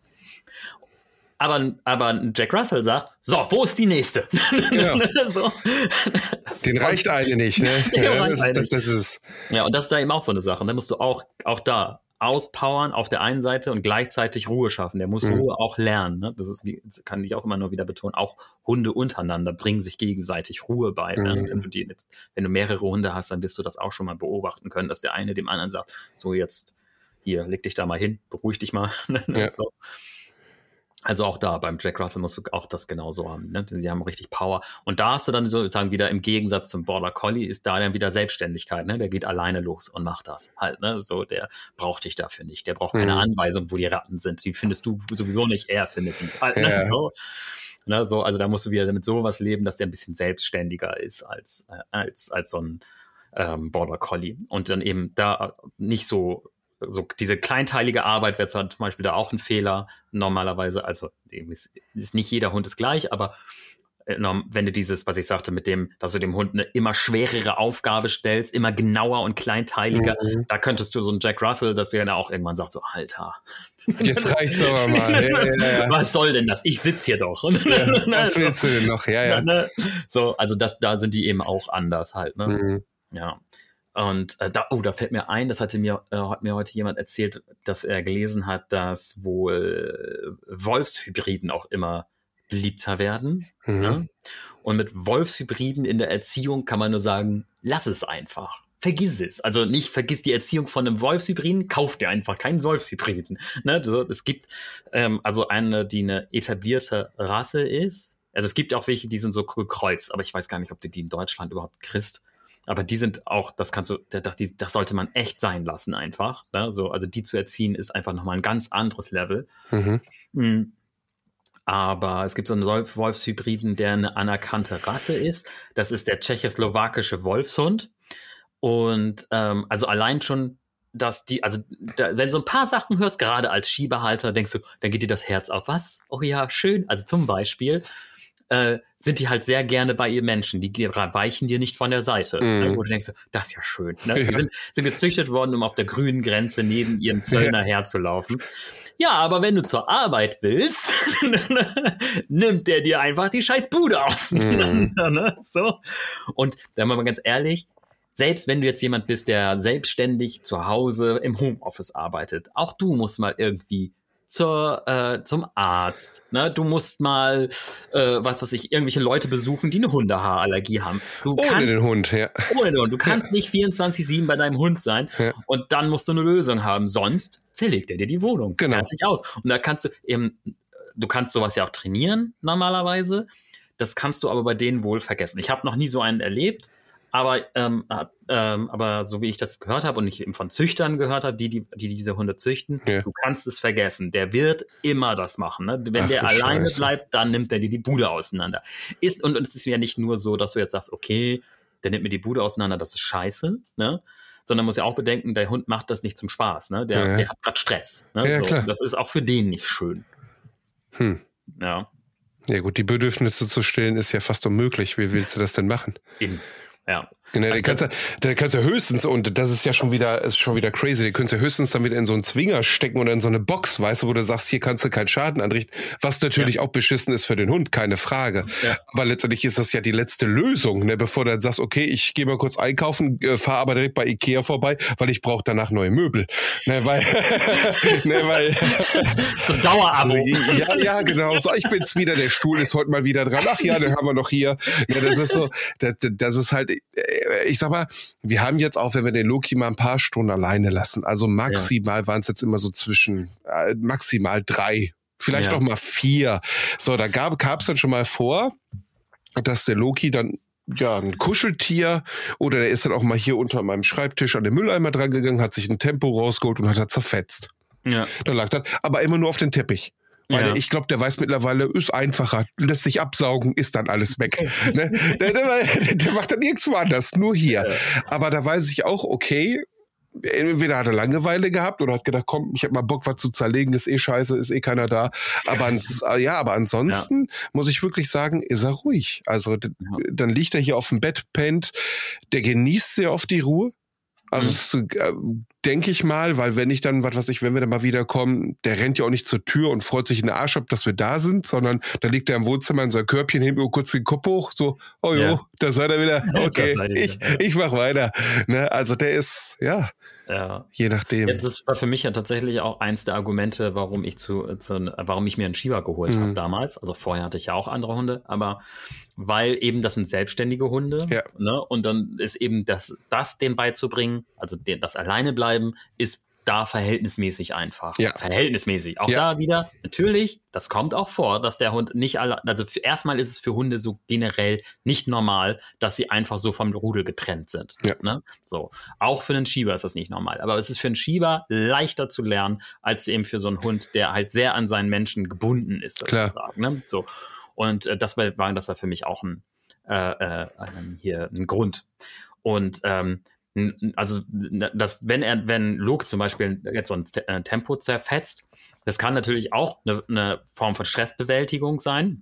Speaker 2: Aber, aber Jack Russell sagt, so, wo ist die nächste? Ja. So.
Speaker 1: Den reicht eine nicht, ne? Ja, das, das, das ist
Speaker 2: ja, und das ist da eben auch so eine Sache. Und da musst du auch, auch da auspowern auf der einen Seite und gleichzeitig Ruhe schaffen. Der muss mhm. Ruhe auch lernen. Ne? Das ist, das kann ich auch immer nur wieder betonen. Auch Hunde untereinander bringen sich gegenseitig Ruhe bei. Mhm. Ne? Wenn du die jetzt, wenn du mehrere Hunde hast, dann wirst du das auch schon mal beobachten können, dass der eine dem anderen sagt, so jetzt, hier, leg dich da mal hin, beruhig dich mal. Ja. So. Also auch da, beim Jack Russell musst du auch das genauso haben. Ne? Sie haben richtig Power. Und da hast du dann sozusagen wieder im Gegensatz zum Border Collie ist da dann wieder Selbstständigkeit. Ne? Der geht alleine los und macht das halt. Ne? So, der braucht dich dafür nicht. Der braucht keine mhm. Anweisung, wo die Ratten sind. Die findest du sowieso nicht. Er findet die halt. Ja. Ne? So. Ne? So, also da musst du wieder mit sowas leben, dass der ein bisschen selbstständiger ist als, äh, als, als so ein ähm, Border Collie. Und dann eben da nicht so so diese kleinteilige Arbeit wäre zum Beispiel da auch ein Fehler normalerweise. Also ist, ist nicht jeder Hund ist gleich, aber äh, wenn du dieses, was ich sagte, mit dem, dass du dem Hund eine immer schwerere Aufgabe stellst, immer genauer und kleinteiliger, mhm. da könntest du so einen Jack Russell, dass der dann auch irgendwann sagt so, Alter,
Speaker 1: jetzt reicht's aber mal. Ja, ja, ja.
Speaker 2: Was soll denn das? Ich sitze hier doch.
Speaker 1: Ja, was willst du denn noch? Ja, ja.
Speaker 2: So, also das, da sind die eben auch anders halt. Ne? Mhm. Ja. Und äh, da, oh, da fällt mir ein, das hatte mir, äh, hat mir heute jemand erzählt, dass er gelesen hat, dass wohl Wolfshybriden auch immer beliebter werden. Mhm. Ne? Und mit Wolfshybriden in der Erziehung kann man nur sagen, lass es einfach. Vergiss es. Also nicht vergiss die Erziehung von einem Wolfshybriden, kauf dir einfach keinen Wolfshybriden. Ne? So, es gibt ähm, also eine, die eine etablierte Rasse ist. Also es gibt auch welche, die sind so gekreuzt, aber ich weiß gar nicht, ob du die in Deutschland überhaupt kriegst. Aber die sind auch, das kannst du, das, das sollte man echt sein lassen einfach. Ne? So, also die zu erziehen ist einfach nochmal ein ganz anderes Level. Mhm. Mhm. Aber es gibt so einen Wolfshybriden, der eine anerkannte Rasse ist. Das ist der tschechoslowakische Wolfshund. Und ähm, also allein schon, dass die, also da, wenn du so ein paar Sachen hörst, gerade als Schiebehalter, denkst du, dann geht dir das Herz auf. Was? Oh ja, schön. Also zum Beispiel Äh, sind die halt sehr gerne bei ihr Menschen. Die weichen dir nicht von der Seite. Mm. Ne? Wo du denkst, das ist ja schön. Ne? Ja. Die sind, sind gezüchtet worden, um auf der grünen Grenze neben ihrem Zöllner ja. herzulaufen. Ja, aber wenn du zur Arbeit willst, nimmt der dir einfach die scheiß Bude auseinander. Mm. Ne? So. Und da mal ganz ehrlich, selbst wenn du jetzt jemand bist, der selbstständig zu Hause im Homeoffice arbeitet, auch du musst mal irgendwie zur, äh, zum Arzt. Ne? Du musst mal, äh, was weiß ich, irgendwelche Leute besuchen, die eine Hundehaarallergie haben. Du
Speaker 1: ohne
Speaker 2: kannst,
Speaker 1: den Hund, ja.
Speaker 2: Ohne den Hund. Du kannst ja. nicht vierundzwanzig sieben bei deinem Hund sein
Speaker 1: ja.
Speaker 2: und dann musst du eine Lösung haben. Sonst zerlegt er dir die Wohnung.
Speaker 1: Genau.
Speaker 2: Fertig aus. Und da kannst du eben, du kannst sowas ja auch trainieren normalerweise. Das kannst du aber bei denen wohl vergessen. Ich habe noch nie so einen erlebt. Aber, ähm, ähm, aber so wie ich das gehört habe und ich eben von Züchtern gehört habe, die, die, die diese Hunde züchten, ja. du kannst es vergessen. Der wird immer das machen. Ne? Wenn Ach, der alleine Scheiße. bleibt, dann nimmt er dir die Bude auseinander. Ist, und, und es ist ja nicht nur so, dass du jetzt sagst, okay, der nimmt mir die Bude auseinander, das ist scheiße, ne? Sondern muss ja auch bedenken, der Hund macht das nicht zum Spaß. Ne? Der, ja. der hat gerade Stress. Ne?
Speaker 1: Ja,
Speaker 2: so.
Speaker 1: klar.
Speaker 2: Das ist auch für den nicht schön.
Speaker 1: Hm.
Speaker 2: Ja.
Speaker 1: Ja gut, die Bedürfnisse zu stillen ist ja fast unmöglich. Wie willst du das denn machen?
Speaker 2: Eben. Ja.
Speaker 1: Genau, also kannst du, da kannst du höchstens, und das ist ja schon wieder, ist schon wieder crazy, die kannst du höchstens dann wieder in so einen Zwinger stecken oder in so eine Box, weißt du, wo du sagst, hier kannst du keinen Schaden anrichten, was natürlich ja. auch beschissen ist für den Hund, keine Frage. Ja. Aber letztendlich ist das ja die letzte Lösung, ne, bevor du dann sagst, okay, ich gehe mal kurz einkaufen, äh, fahre aber direkt bei Ikea vorbei, weil ich brauche danach neue Möbel. Ne, weil, ne, weil
Speaker 2: so ein Dauerabo.
Speaker 1: So, ja, ja, genau. So, ich bin's wieder, der Stuhl ist heute mal wieder dran. Ach ja, den haben wir noch hier. Ne, das ist so, das, das ist halt, ich sag mal, wir haben jetzt auch, wenn wir den Loki mal ein paar Stunden alleine lassen, also maximal ja. waren es jetzt immer so zwischen äh, maximal drei, vielleicht ja. auch mal vier. So, da gab es dann schon mal vor, dass der Loki dann ja ein Kuscheltier oder der ist dann auch mal hier unter meinem Schreibtisch an den Mülleimer dran gegangen, hat sich ein Tempo rausgeholt und hat er zerfetzt. Ja. Da lag das, aber immer nur auf den Teppich. Weil ja. der, ich glaube, der weiß mittlerweile, ist einfacher, lässt sich absaugen, ist dann alles weg. ne? der, der, der macht dann nirgendwo anders, nur hier. Ja. Aber da weiß ich auch, okay, entweder hat er Langeweile gehabt oder hat gedacht, komm, ich hab mal Bock, was zu zerlegen, ist eh scheiße, ist eh keiner da. Aber ans, ja, aber ansonsten ja. muss ich wirklich sagen, ist er ruhig. Also ja. dann liegt er hier auf dem Bett, pennt, der genießt sehr oft die Ruhe. Also mhm. äh, denke ich mal, weil wenn ich dann, was weiß ich, wenn wir dann mal wiederkommen, der rennt ja auch nicht zur Tür und freut sich in den Arsch ab, dass wir da sind, sondern da liegt er im Wohnzimmer in sein Körbchen, hebt nur kurz den Kopf hoch, so, oh jo, ja. da seid ihr wieder, okay, ich, ja. ich mach weiter. Ne? Also der ist, ja,
Speaker 2: ja.
Speaker 1: je nachdem.
Speaker 2: Ja, das war für mich ja tatsächlich auch eins der Argumente, warum ich zu, zu warum ich mir einen Shiba geholt mhm. habe damals. Also vorher hatte ich ja auch andere Hunde, aber weil eben das sind selbstständige Hunde, ja. ne? Und dann ist eben das, das dem beizubringen, also den, das alleine bleiben, ist da verhältnismäßig einfach. Ja. Verhältnismäßig. Auch ja. da wieder, natürlich, das kommt auch vor, dass der Hund nicht alle, also für, erstmal ist es für Hunde so generell nicht normal, dass sie einfach so vom Rudel getrennt sind. Ja. Ne? So. Auch für einen Shiba ist das nicht normal. Aber es ist für einen Shiba leichter zu lernen, als eben für so einen Hund, der halt sehr an seinen Menschen gebunden ist, sozusagen. Ne? So. Und äh, das war, das war für mich auch ein, äh, äh, hier ein Grund. Und ähm, also, das, wenn er, wenn Luke zum Beispiel jetzt so ein Tempo zerfetzt, das kann natürlich auch eine, eine Form von Stressbewältigung sein.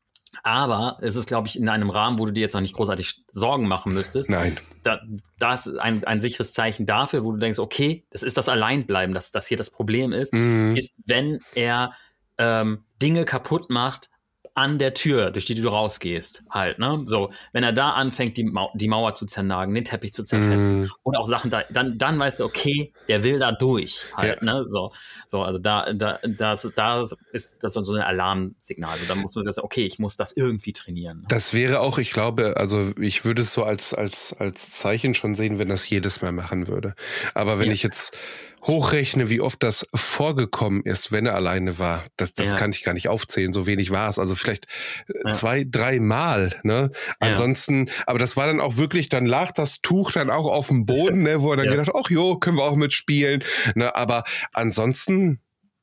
Speaker 2: Aber es ist, glaube ich, in einem Rahmen, wo du dir jetzt noch nicht großartig Sorgen machen müsstest.
Speaker 1: Nein.
Speaker 2: Da, das ist ein, ein sicheres Zeichen dafür, wo du denkst, okay, das ist das Alleinbleiben, dass das hier das Problem ist, mhm. ist, wenn er ähm, Dinge kaputt macht, an der Tür, durch die du rausgehst, halt, ne? So, wenn er da anfängt, die, Mau- die Mauer zu zernagen, den Teppich zu zerfetzen mm. und auch Sachen da, dann, dann weißt du, okay, der will da durch, halt, ja. ne? So, so, also da, da, das ist, da ist das so ein Alarmsignal. Also da muss man das, okay, ich muss das irgendwie trainieren. Ne?
Speaker 1: Das wäre auch, ich glaube, also ich würde es so als, als, als Zeichen schon sehen, wenn das jedes Mal machen würde. Aber wenn ja. ich jetzt hochrechne, wie oft das vorgekommen ist, wenn er alleine war. Das, das ja. kann ich gar nicht aufzählen, so wenig war es. Also vielleicht ja. zwei, drei Mal. Ne? Ansonsten, ja. aber das war dann auch wirklich, dann lag das Tuch dann auch auf dem Boden, ne, wo er dann ja. gedacht, ach jo, können wir auch mitspielen. Ne? Aber ansonsten,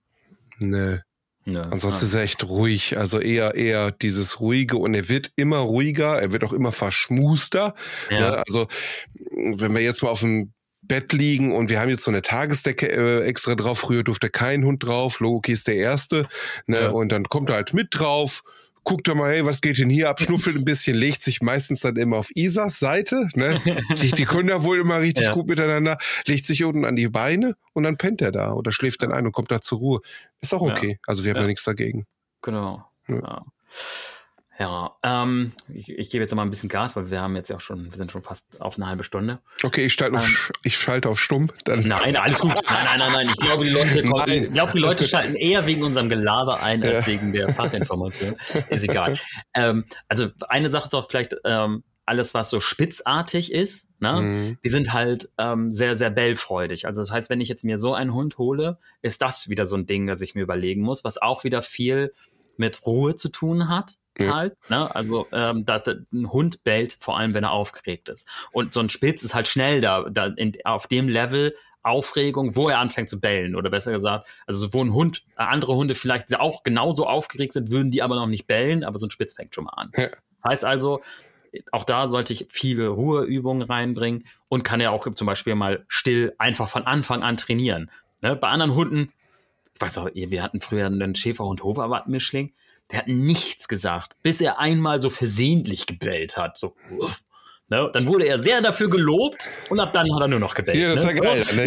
Speaker 1: ne. Ja, Ansonsten ja. ist er echt ruhig, also eher eher dieses Ruhige und er wird immer ruhiger, er wird auch immer verschmuster. Ja. Ne? Also wenn wir jetzt mal auf dem Bett liegen und wir haben jetzt so eine Tagesdecke äh, extra drauf. Früher durfte kein Hund drauf. Loki ist der Erste. Ne? Ja. Und dann kommt er halt mit drauf. Guckt er mal, hey, was geht denn hier ab? Schnuffelt ein bisschen, legt sich meistens dann immer auf Isas Seite. Ne? Die, die können ja wohl immer richtig ja. gut miteinander. Legt sich unten an die Beine und dann pennt er da oder schläft dann ein und kommt da zur Ruhe. Ist auch okay. Ja. Also wir haben ja, ja nichts dagegen.
Speaker 2: Genau. Ja. Ja. Ja, ähm, ich, ich gebe jetzt mal ein bisschen Gas, weil wir haben jetzt ja auch schon, wir sind schon fast auf eine halbe Stunde.
Speaker 1: Okay, ich, stell auf, ähm, ich schalte auf stumm. Dann.
Speaker 2: Nein, alles gut. Nein, nein, nein, nein. Ich glaube, die Leute, kommen, ich glaube, die Leute schalten eher wegen unserem Gelaber ein, als ja. wegen der Fachinformation. Ist egal. ähm, also eine Sache ist auch vielleicht ähm, alles, was so spitzartig ist, ne? Mhm. Die sind halt ähm, sehr, sehr bellfreudig. Also das heißt, wenn ich jetzt mir so einen Hund hole, ist das wieder so ein Ding, das ich mir überlegen muss, was auch wieder viel mit Ruhe zu tun hat. Halt, ne? Also ähm, dass ein Hund bellt, vor allem wenn er aufgeregt ist. Und so ein Spitz ist halt schnell da, da in, auf dem Level Aufregung, wo er anfängt zu bellen. Oder besser gesagt, also wo ein Hund, andere Hunde vielleicht auch genauso aufgeregt sind, würden die aber noch nicht bellen, aber so ein Spitz fängt schon mal an. Ja. Das heißt also, auch da sollte ich viele Ruheübungen reinbringen und kann ja auch zum Beispiel mal still einfach von Anfang an trainieren. Ne? Bei anderen Hunden, ich weiß auch, wir hatten früher einen Schäferhund-Hoverwart-Mischling, der hat nichts gesagt, bis er einmal so versehentlich gebellt hat. So, uff, ne? Dann wurde er sehr dafür gelobt und ab dann hat er nur noch gebellt.
Speaker 1: Ja, das ist
Speaker 2: ne?
Speaker 1: ja geil.
Speaker 2: So.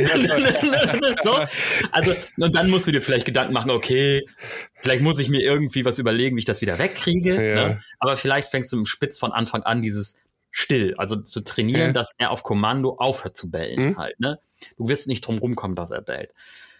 Speaker 1: Ne?
Speaker 2: so. Also, und dann musst du dir vielleicht Gedanken machen, okay, vielleicht muss ich mir irgendwie was überlegen, wie ich das wieder wegkriege. Ja. Ne? Aber vielleicht fängst du im Spitz von Anfang an dieses still, also zu trainieren, ja. dass er auf Kommando aufhört zu bellen. Mhm. Halt, ne? Du wirst nicht drum rumkommen, dass er bellt.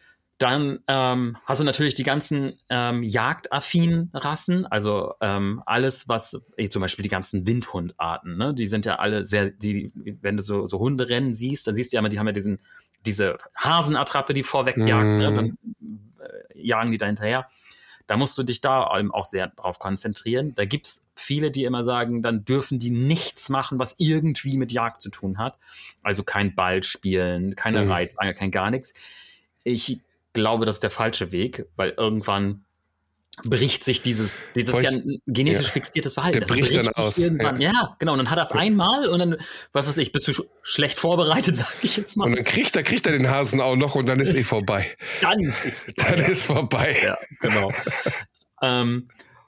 Speaker 2: Dann ähm, hast du natürlich die ganzen ähm, jagdaffinen Rassen, also ähm, alles, was, ey, zum Beispiel die ganzen Windhundarten, ne? Die sind ja alle sehr, die, wenn du so, so Hunderennen siehst, dann siehst du ja immer, die haben ja diesen, diese Hasenattrappe, die vorweg jagt, mm. ne? Dann äh, jagen die da hinterher. Da musst du dich da eben auch sehr drauf konzentrieren. Da gibt's viele, die immer sagen, dann dürfen die nichts machen, was irgendwie mit Jagd zu tun hat. Also kein Ball spielen, keine mm. Reizangel, kein gar nichts. Ich glaube, das ist der falsche Weg, weil irgendwann bricht sich dieses, dieses Voll, ja ein genetisch ja. fixiertes Verhalten.
Speaker 1: Der das bricht, bricht dann aus.
Speaker 2: Irgendwann. Ja. ja, genau. Und dann hat er es einmal und dann, was weiß ich, bist du sch- schlecht vorbereitet, sag ich jetzt mal.
Speaker 1: Und dann kriegt er, kriegt er den Hasen auch noch und dann ist eh vorbei.
Speaker 2: Dann ist eh
Speaker 1: vorbei. Dann ja. ist vorbei.
Speaker 2: Ja, genau. ähm,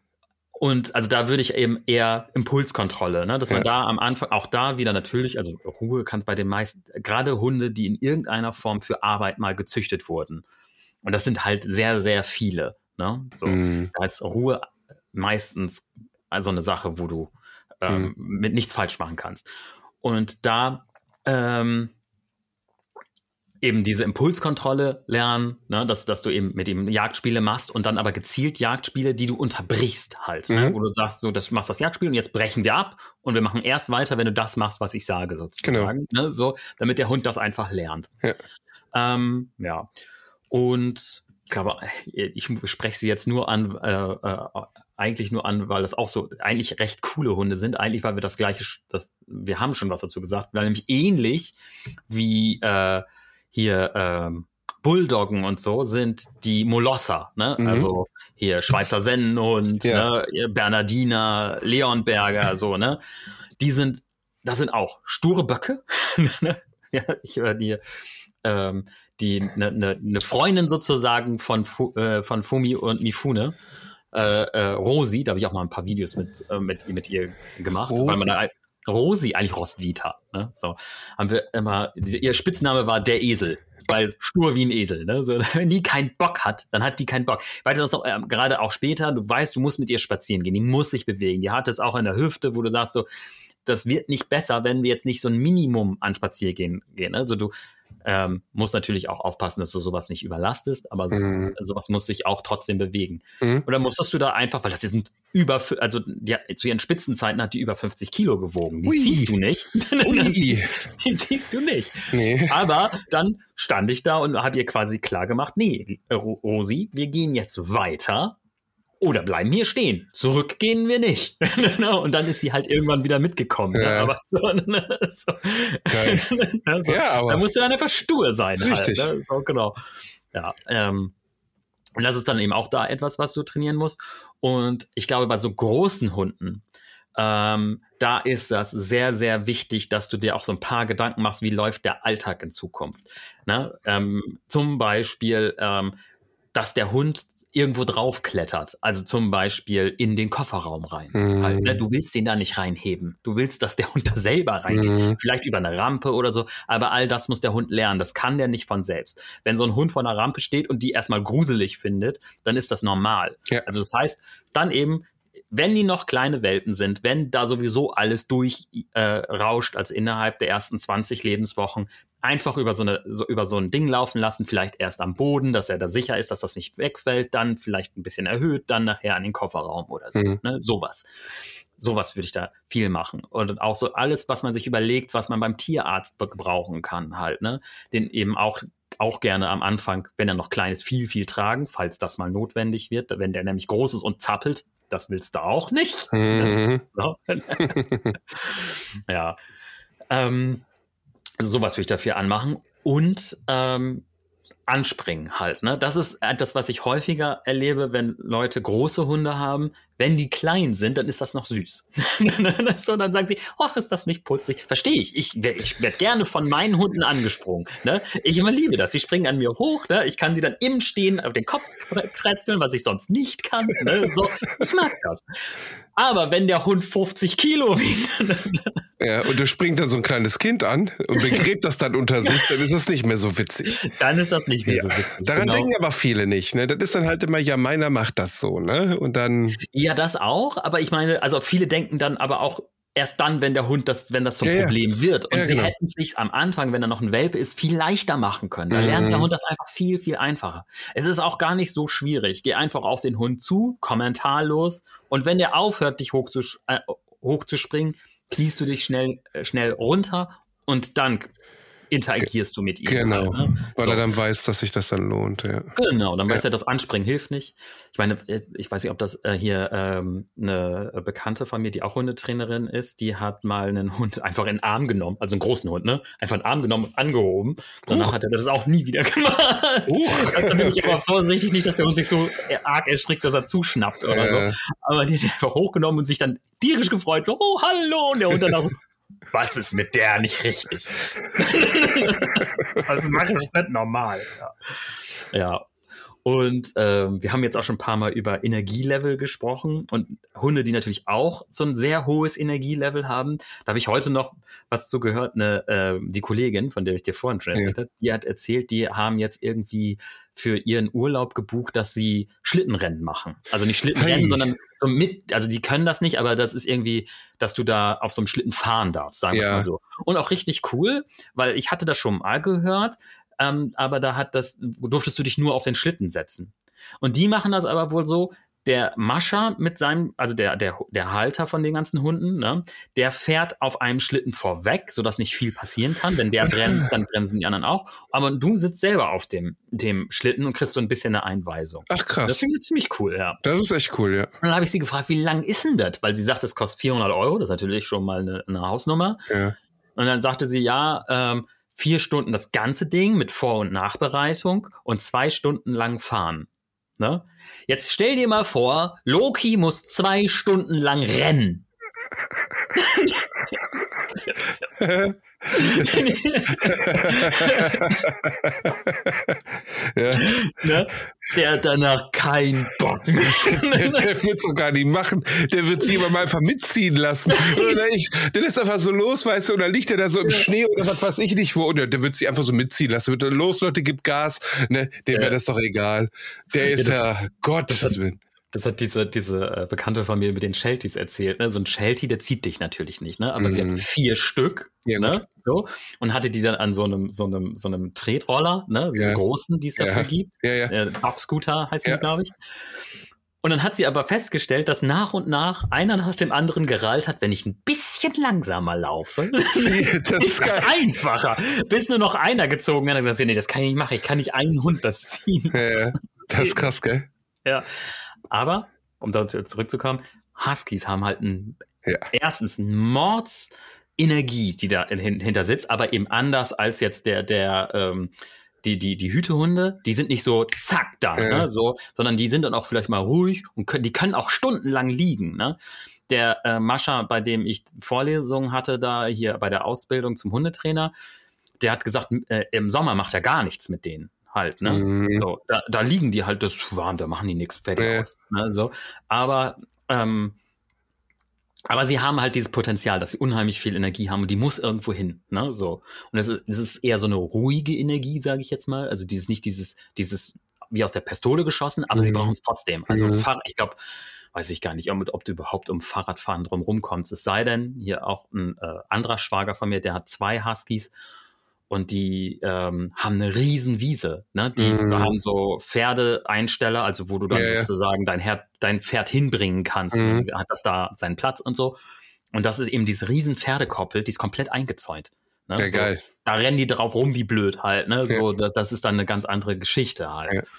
Speaker 2: Und also da würde ich eben eher Impulskontrolle, ne? Dass man ja. da am Anfang, auch da wieder natürlich, also Ruhe kann bei den meisten, gerade Hunde, die in irgendeiner Form für Arbeit mal gezüchtet wurden. Und das sind halt sehr, sehr viele. Ne? So, mm. Da ist Ruhe meistens also eine Sache, wo du ähm, mm. mit nichts falsch machen kannst. Und da ähm, eben diese Impulskontrolle lernen, ne, dass, dass du eben mit ihm Jagdspiele machst und dann aber gezielt Jagdspiele, die du unterbrichst halt, mhm. ne, wo du sagst, so, das machst das Jagdspiel und jetzt brechen wir ab und wir machen erst weiter, wenn du das machst, was ich sage sozusagen, genau. ne, so, damit der Hund das einfach lernt. Ja. Ähm, ja. Und ich glaube, ich spreche sie jetzt nur an, äh, äh, eigentlich nur an, weil das auch so eigentlich recht coole Hunde sind. Eigentlich, weil wir das Gleiche, das, wir haben schon was dazu gesagt, weil nämlich ähnlich wie äh, hier ähm, Bulldoggen und so sind die Molosser, ne? Mhm. Also hier Schweizer Sennenhund, ja. ne? Bernardiner, Leonberger, so, ne? Die sind, das sind auch sture Böcke. ja, ich höre die ähm, die eine ne, ne Freundin sozusagen von Fu, äh, von Fumi und Mifune, äh, äh, Rosi, da habe ich auch mal ein paar Videos mit äh, mit, mit ihr gemacht, Rosi. Weil man da Rosi, eigentlich Roswitha, ne? So haben wir immer, diese, ihr Spitzname war der Esel, weil stur wie ein Esel, ne? So, wenn die keinen Bock hat, dann hat die keinen Bock. Weiter das auch, äh, gerade auch später, du weißt, du musst mit ihr spazieren gehen, die muss sich bewegen, die hat es auch in der Hüfte, wo du sagst so, das wird nicht besser, wenn wir jetzt nicht so ein Minimum an Spaziergehen gehen. Also du ähm, musst natürlich auch aufpassen, dass du sowas nicht überlastest, aber so, mhm. sowas muss sich auch trotzdem bewegen. Mhm. Oder musstest du da einfach, weil das sind über, also ja, zu ihren Spitzenzeiten hat die über fünfzig Kilo gewogen. Die Ui. ziehst du nicht. die, die ziehst du nicht. Nee. Aber dann stand ich da und habe ihr quasi klar gemacht, nee, Rosi, wir gehen jetzt weiter. Oder bleiben hier stehen. Zurückgehen wir nicht. Und dann ist sie halt irgendwann wieder mitgekommen. Ja. Ne? Aber so, so. so. Ja, aber da musst du dann einfach stur sein. Richtig. Halt, ne? So, genau. Ja, ähm, und das ist dann eben auch da etwas, was du trainieren musst. Und ich glaube, bei so großen Hunden, ähm, da ist das sehr, sehr wichtig, dass du dir auch so ein paar Gedanken machst, wie läuft der Alltag in Zukunft. Ne? Ähm, zum Beispiel, ähm, dass der Hund irgendwo drauf klettert, also zum Beispiel in den Kofferraum rein. Mm. Halt, ne? Du willst den da nicht reinheben. Du willst, dass der Hund da selber reingeht. Mm. Vielleicht über eine Rampe oder so, aber all das muss der Hund lernen. Das kann der nicht von selbst. Wenn so ein Hund vor einer Rampe steht und die erstmal gruselig findet, dann ist das normal. Ja. Also das heißt, dann eben wenn die noch kleine Welpen sind, wenn da sowieso alles durchrauscht, äh, rauscht, also innerhalb der ersten zwanzig Lebenswochen, einfach über so, eine, so, über so ein Ding laufen lassen, vielleicht erst am Boden, dass er da sicher ist, dass das nicht wegfällt, dann vielleicht ein bisschen erhöht, dann nachher an den Kofferraum oder so, mhm. ne? Sowas. Sowas würde ich da viel machen. Und auch so alles, was man sich überlegt, was man beim Tierarzt gebrauchen kann halt, ne? Den eben auch auch gerne am Anfang, wenn er noch klein ist, viel, viel tragen, falls das mal notwendig wird. Wenn der nämlich groß ist und zappelt, das willst du auch nicht. Mhm. Ja. Ähm, also sowas würde ich dafür anmachen. Und ähm, anspringen halt, ne? Das ist das, was ich häufiger erlebe, wenn Leute große Hunde haben. Wenn die klein sind, dann ist das noch süß. So, dann sagen sie, ach, ist das nicht putzig? Verstehe ich. Ich, ich werde gerne von meinen Hunden angesprungen. Ne? Ich immer liebe das. Sie springen an mir hoch. Ne? Ich kann sie dann im Stehen auf den Kopf kretzeln, was ich sonst nicht kann. Ne? So, ich mag das. Aber wenn der Hund fünfzig Kilo wiegt,
Speaker 1: ja, und du springt dann so ein kleines Kind an und begräbt das dann unter sich, dann ist das nicht mehr so witzig.
Speaker 2: Dann ist das nicht mehr ja, so witzig.
Speaker 1: Daran genau. denken aber viele nicht. Ne? Das ist dann halt immer, ja, meiner macht das so. Ne? Und dann...
Speaker 2: Ja, das auch. Aber ich meine, also viele denken dann aber auch erst dann, wenn der Hund das, wenn das zum ja, Problem ja. wird. Und ja, sie genau. hätten es sich am Anfang, wenn er noch ein Welpe ist, viel leichter machen können. Da mhm. lernt der Hund das einfach viel, viel einfacher. Es ist auch gar nicht so schwierig. Geh einfach auf den Hund zu, kommentarlos. Und wenn der aufhört, dich hochzusch- äh, hochzuspringen, kniest du dich schnell, äh, schnell runter und dann interagierst du mit ihm.
Speaker 1: Genau,
Speaker 2: halt, ne?
Speaker 1: weil
Speaker 2: so.
Speaker 1: er dann weiß, dass sich das dann lohnt. Ja.
Speaker 2: Genau, dann
Speaker 1: ja.
Speaker 2: weiß er, das Anspringen hilft nicht. Ich meine, ich weiß nicht, ob das äh, hier ähm, eine Bekannte von mir, die auch Hundetrainerin ist, die hat mal einen Hund einfach in den Arm genommen, also einen großen Hund, ne? Einfach in den Arm genommen und angehoben. Danach uh. hat er das auch nie wieder gemacht. Uh. Also bin ich okay. aber vorsichtig, nicht, dass der Hund sich so arg erschrickt, dass er zuschnappt oder ja. so. Aber die hat einfach hochgenommen und sich dann tierisch gefreut, so, oh, hallo, und der Hund danach so, was ist mit der nicht richtig? Das mache ich nicht normal. Ja. ja. Und ähm, wir haben jetzt auch schon ein paar Mal über Energielevel gesprochen und Hunde, die natürlich auch so ein sehr hohes Energielevel haben. Da habe ich heute noch was zu gehört. Eine, äh, die Kollegin, von der ich dir vorhin schon erzählt ja. habe, die hat erzählt, die haben jetzt irgendwie für ihren Urlaub gebucht, dass sie Schlittenrennen machen. Also nicht Schlittenrennen, hey. sondern so mit, also die können das nicht, aber das ist irgendwie, dass du da auf so einem Schlitten fahren darfst, sagen wir ja. mal so. Und auch richtig cool, weil ich hatte das schon mal gehört, ähm, aber da hat das, durftest du dich nur auf den Schlitten setzen. Und die machen das aber wohl so, der Mascher mit seinem, also der, der, der Halter von den ganzen Hunden, ne, der fährt auf einem Schlitten vorweg, sodass nicht viel passieren kann. Wenn der bremst, dann bremsen die anderen auch. Aber du sitzt selber auf dem, dem Schlitten und kriegst so ein bisschen eine Einweisung.
Speaker 1: Ach krass.
Speaker 2: Das finde ich ziemlich cool, ja.
Speaker 1: Das ist echt cool, ja.
Speaker 2: Und dann habe ich sie gefragt, wie lang ist denn das? Weil sie sagt, es kostet vierhundert Euro. Das ist natürlich schon mal eine, eine Hausnummer.
Speaker 1: Ja.
Speaker 2: Und dann sagte sie, ja, ähm, vier Stunden das ganze Ding mit Vor- und Nachbereitung und zwei Stunden lang fahren. Ne? Jetzt stell dir mal vor, Loki muss zwei Stunden lang rennen.
Speaker 1: ja.
Speaker 2: Ne? Der hat danach keinen Bock mehr.
Speaker 1: Der, der wird es doch gar nicht machen. Der wird sie immer einfach mitziehen lassen. Oder ich, der lässt einfach so los, weißt du, und dann liegt er da so im Schnee oder was weiß ich nicht wo. Und der, der wird sie einfach so mitziehen lassen. Wird los, Leute, gibt Gas. Ne? Dem wäre das doch egal. Der ist ja, das, ja Gottes Willen.
Speaker 2: Das hat diese, diese äh, Bekannte von mir mit den Shelties erzählt. Ne? So ein Sheltie, der zieht dich natürlich nicht, ne? Aber mm. sie hat vier Stück, ja, ne? So, und hatte die dann an so einem, so einem, so einem Tretroller, ne? Diese ja. großen, die es dafür
Speaker 1: ja.
Speaker 2: gibt.
Speaker 1: Ja, ja.
Speaker 2: Äh, Box-Scooter heißt
Speaker 1: ja.
Speaker 2: die, glaube ich. Und dann hat sie aber festgestellt, dass nach und nach einer nach dem anderen gerallt hat, wenn ich ein bisschen langsamer laufe, das ist das einfacher. Bis nur noch einer gezogen hat und gesagt, nee, das kann ich nicht machen. Ich kann nicht einen Hund das ziehen.
Speaker 1: Ja, ja. Das ist krass, gell?
Speaker 2: Ja. Aber, um da zurückzukommen, Huskies haben halt ein, ja. erstens eine Mordsenergie, die da hin, hinter sitzt, aber eben anders als jetzt der, der, ähm, die, die, die Hütehunde, die sind nicht so zack da, ja. ne, so, sondern die sind dann auch vielleicht mal ruhig und können, die können auch stundenlang liegen, ne. Der äh, Mascha, bei dem ich Vorlesungen hatte, da hier bei der Ausbildung zum Hundetrainer, der hat gesagt, äh, im Sommer macht er gar nichts mit denen. Halt, ne? Mhm. So, da, da liegen die halt, das ist warm, da machen die nichts fertig ja. aus. Ne? So. Aber, ähm, aber sie haben halt dieses Potenzial, dass sie unheimlich viel Energie haben und die muss irgendwo hin. Ne? So. Und es ist, es ist eher so eine ruhige Energie, sage ich jetzt mal. Also dieses, nicht dieses, dieses wie aus der Pistole geschossen, aber mhm. sie brauchen es trotzdem. Also mhm. Fahr- ich glaube, weiß ich gar nicht, ob, ob du überhaupt um Fahrradfahren drum rumkommst. Es sei denn, hier auch ein äh, anderer Schwager von mir, der hat zwei Huskies und die ähm, haben eine riesen Wiese. Ne? Die mm. haben so Pferdeeinsteller, also wo du dann yeah, sozusagen dein, Her- dein Pferd hinbringen kannst. Mm. Und hat das da seinen Platz und so. Und das ist eben diese riesen Pferdekoppel, die ist komplett eingezäunt. Ne?
Speaker 1: Ja,
Speaker 2: so,
Speaker 1: geil.
Speaker 2: Da rennen die drauf rum wie blöd halt. Ne? So, ja. das, das ist dann eine ganz andere Geschichte halt. Ja.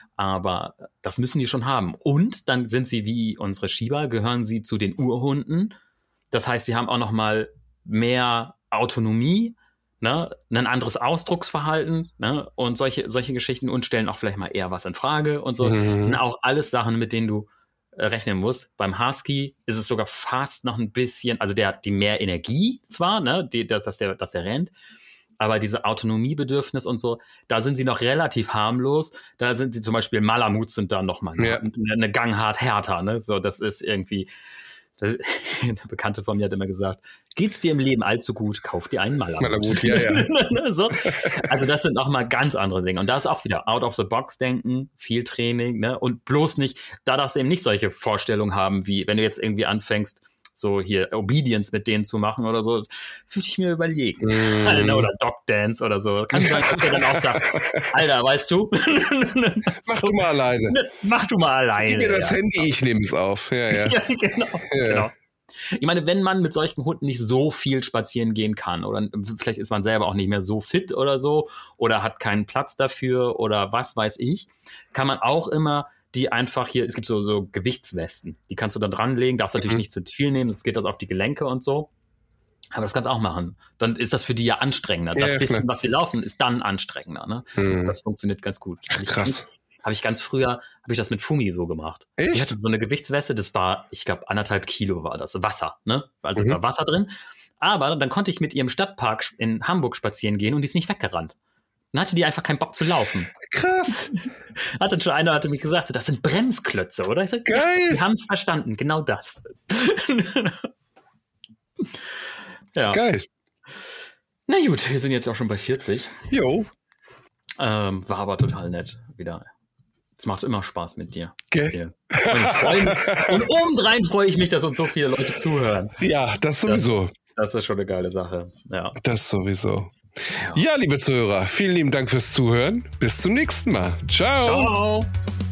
Speaker 2: Aber das müssen die schon haben. Und dann sind sie wie unsere Shiba, gehören sie zu den Urhunden. Das heißt, sie haben auch noch mal mehr Autonomie, ne? Ein anderes Ausdrucksverhalten, ne? Und solche, solche Geschichten und stellen auch vielleicht mal eher was in Frage und so. Mhm. Das sind auch alles Sachen, mit denen du rechnen muss. Beim Husky ist es sogar fast noch ein bisschen, also der hat die mehr Energie zwar, ne, die, dass der, dass der rennt, aber diese Autonomiebedürfnis und so, da sind sie noch relativ harmlos. Da sind sie zum Beispiel, Malamuts sind da noch mal ja. eine, eine Ganghart härter, ne, so, das ist irgendwie, das, eine Bekannte von mir hat immer gesagt, geht's dir im Leben allzu gut, kauf dir einen Malamut. Malamut ja, ja. so. Also das sind noch mal ganz andere Dinge. Und da ist auch wieder out of the box denken, viel Training, ne? Und bloß nicht, da darfst du eben nicht solche Vorstellungen haben, wie wenn du jetzt irgendwie anfängst, so hier Obedience mit denen zu machen oder so, würde ich mir überlegen. Mm. Oder Dog Dance oder so. Kann sein, dass der dann auch sagt, Alter, weißt du?
Speaker 1: Mach so, du mal alleine.
Speaker 2: Mach du mal alleine.
Speaker 1: Gib mir das
Speaker 2: ja.
Speaker 1: Handy, ich nehme es auf. Ja, ja.
Speaker 2: ja, genau, ja. genau. Ich meine, wenn man mit solchen Hunden nicht so viel spazieren gehen kann oder vielleicht ist man selber auch nicht mehr so fit oder so oder hat keinen Platz dafür oder was weiß ich, kann man auch immer die einfach hier, es gibt so, so Gewichtswesten, die kannst du dann dranlegen, darfst natürlich mhm. nicht zu viel nehmen, sonst geht das auf die Gelenke und so. Aber das kannst du auch machen. Dann ist das für die ja anstrengender. Das ja, bisschen, klar. was sie laufen, ist dann anstrengender. Ne? Mhm. Das funktioniert ganz gut.
Speaker 1: Ach, krass.
Speaker 2: Habe ich ganz früher, habe ich das mit Fumi so gemacht.
Speaker 1: Echt?
Speaker 2: Ich hatte so eine Gewichtsweste, das war, ich glaube, anderthalb Kilo war das, Wasser, ne? Also mhm. da war Wasser drin. Aber dann konnte ich mit ihr im Stadtpark in Hamburg spazieren gehen und die ist nicht weggerannt. Dann hatte die einfach keinen Bock zu laufen.
Speaker 1: Krass.
Speaker 2: Hat dann schon einer hatte mich gesagt, das sind Bremsklötze, oder? Ich sag,
Speaker 1: geil.
Speaker 2: Ja, die haben es verstanden, genau das. ja.
Speaker 1: Geil.
Speaker 2: Na gut, wir sind jetzt auch schon bei vierzig.
Speaker 1: Jo.
Speaker 2: Ähm, war aber total nett wieder. Es macht immer Spaß mit dir.
Speaker 1: Okay.
Speaker 2: Und, ich freu mich, und obendrein freue ich mich, dass uns so viele Leute zuhören.
Speaker 1: Ja, das sowieso.
Speaker 2: Das, das ist schon eine geile Sache. Ja.
Speaker 1: Das sowieso. Ja. ja, liebe Zuhörer, vielen lieben Dank fürs Zuhören. Bis zum nächsten Mal. Ciao.
Speaker 2: Ciao.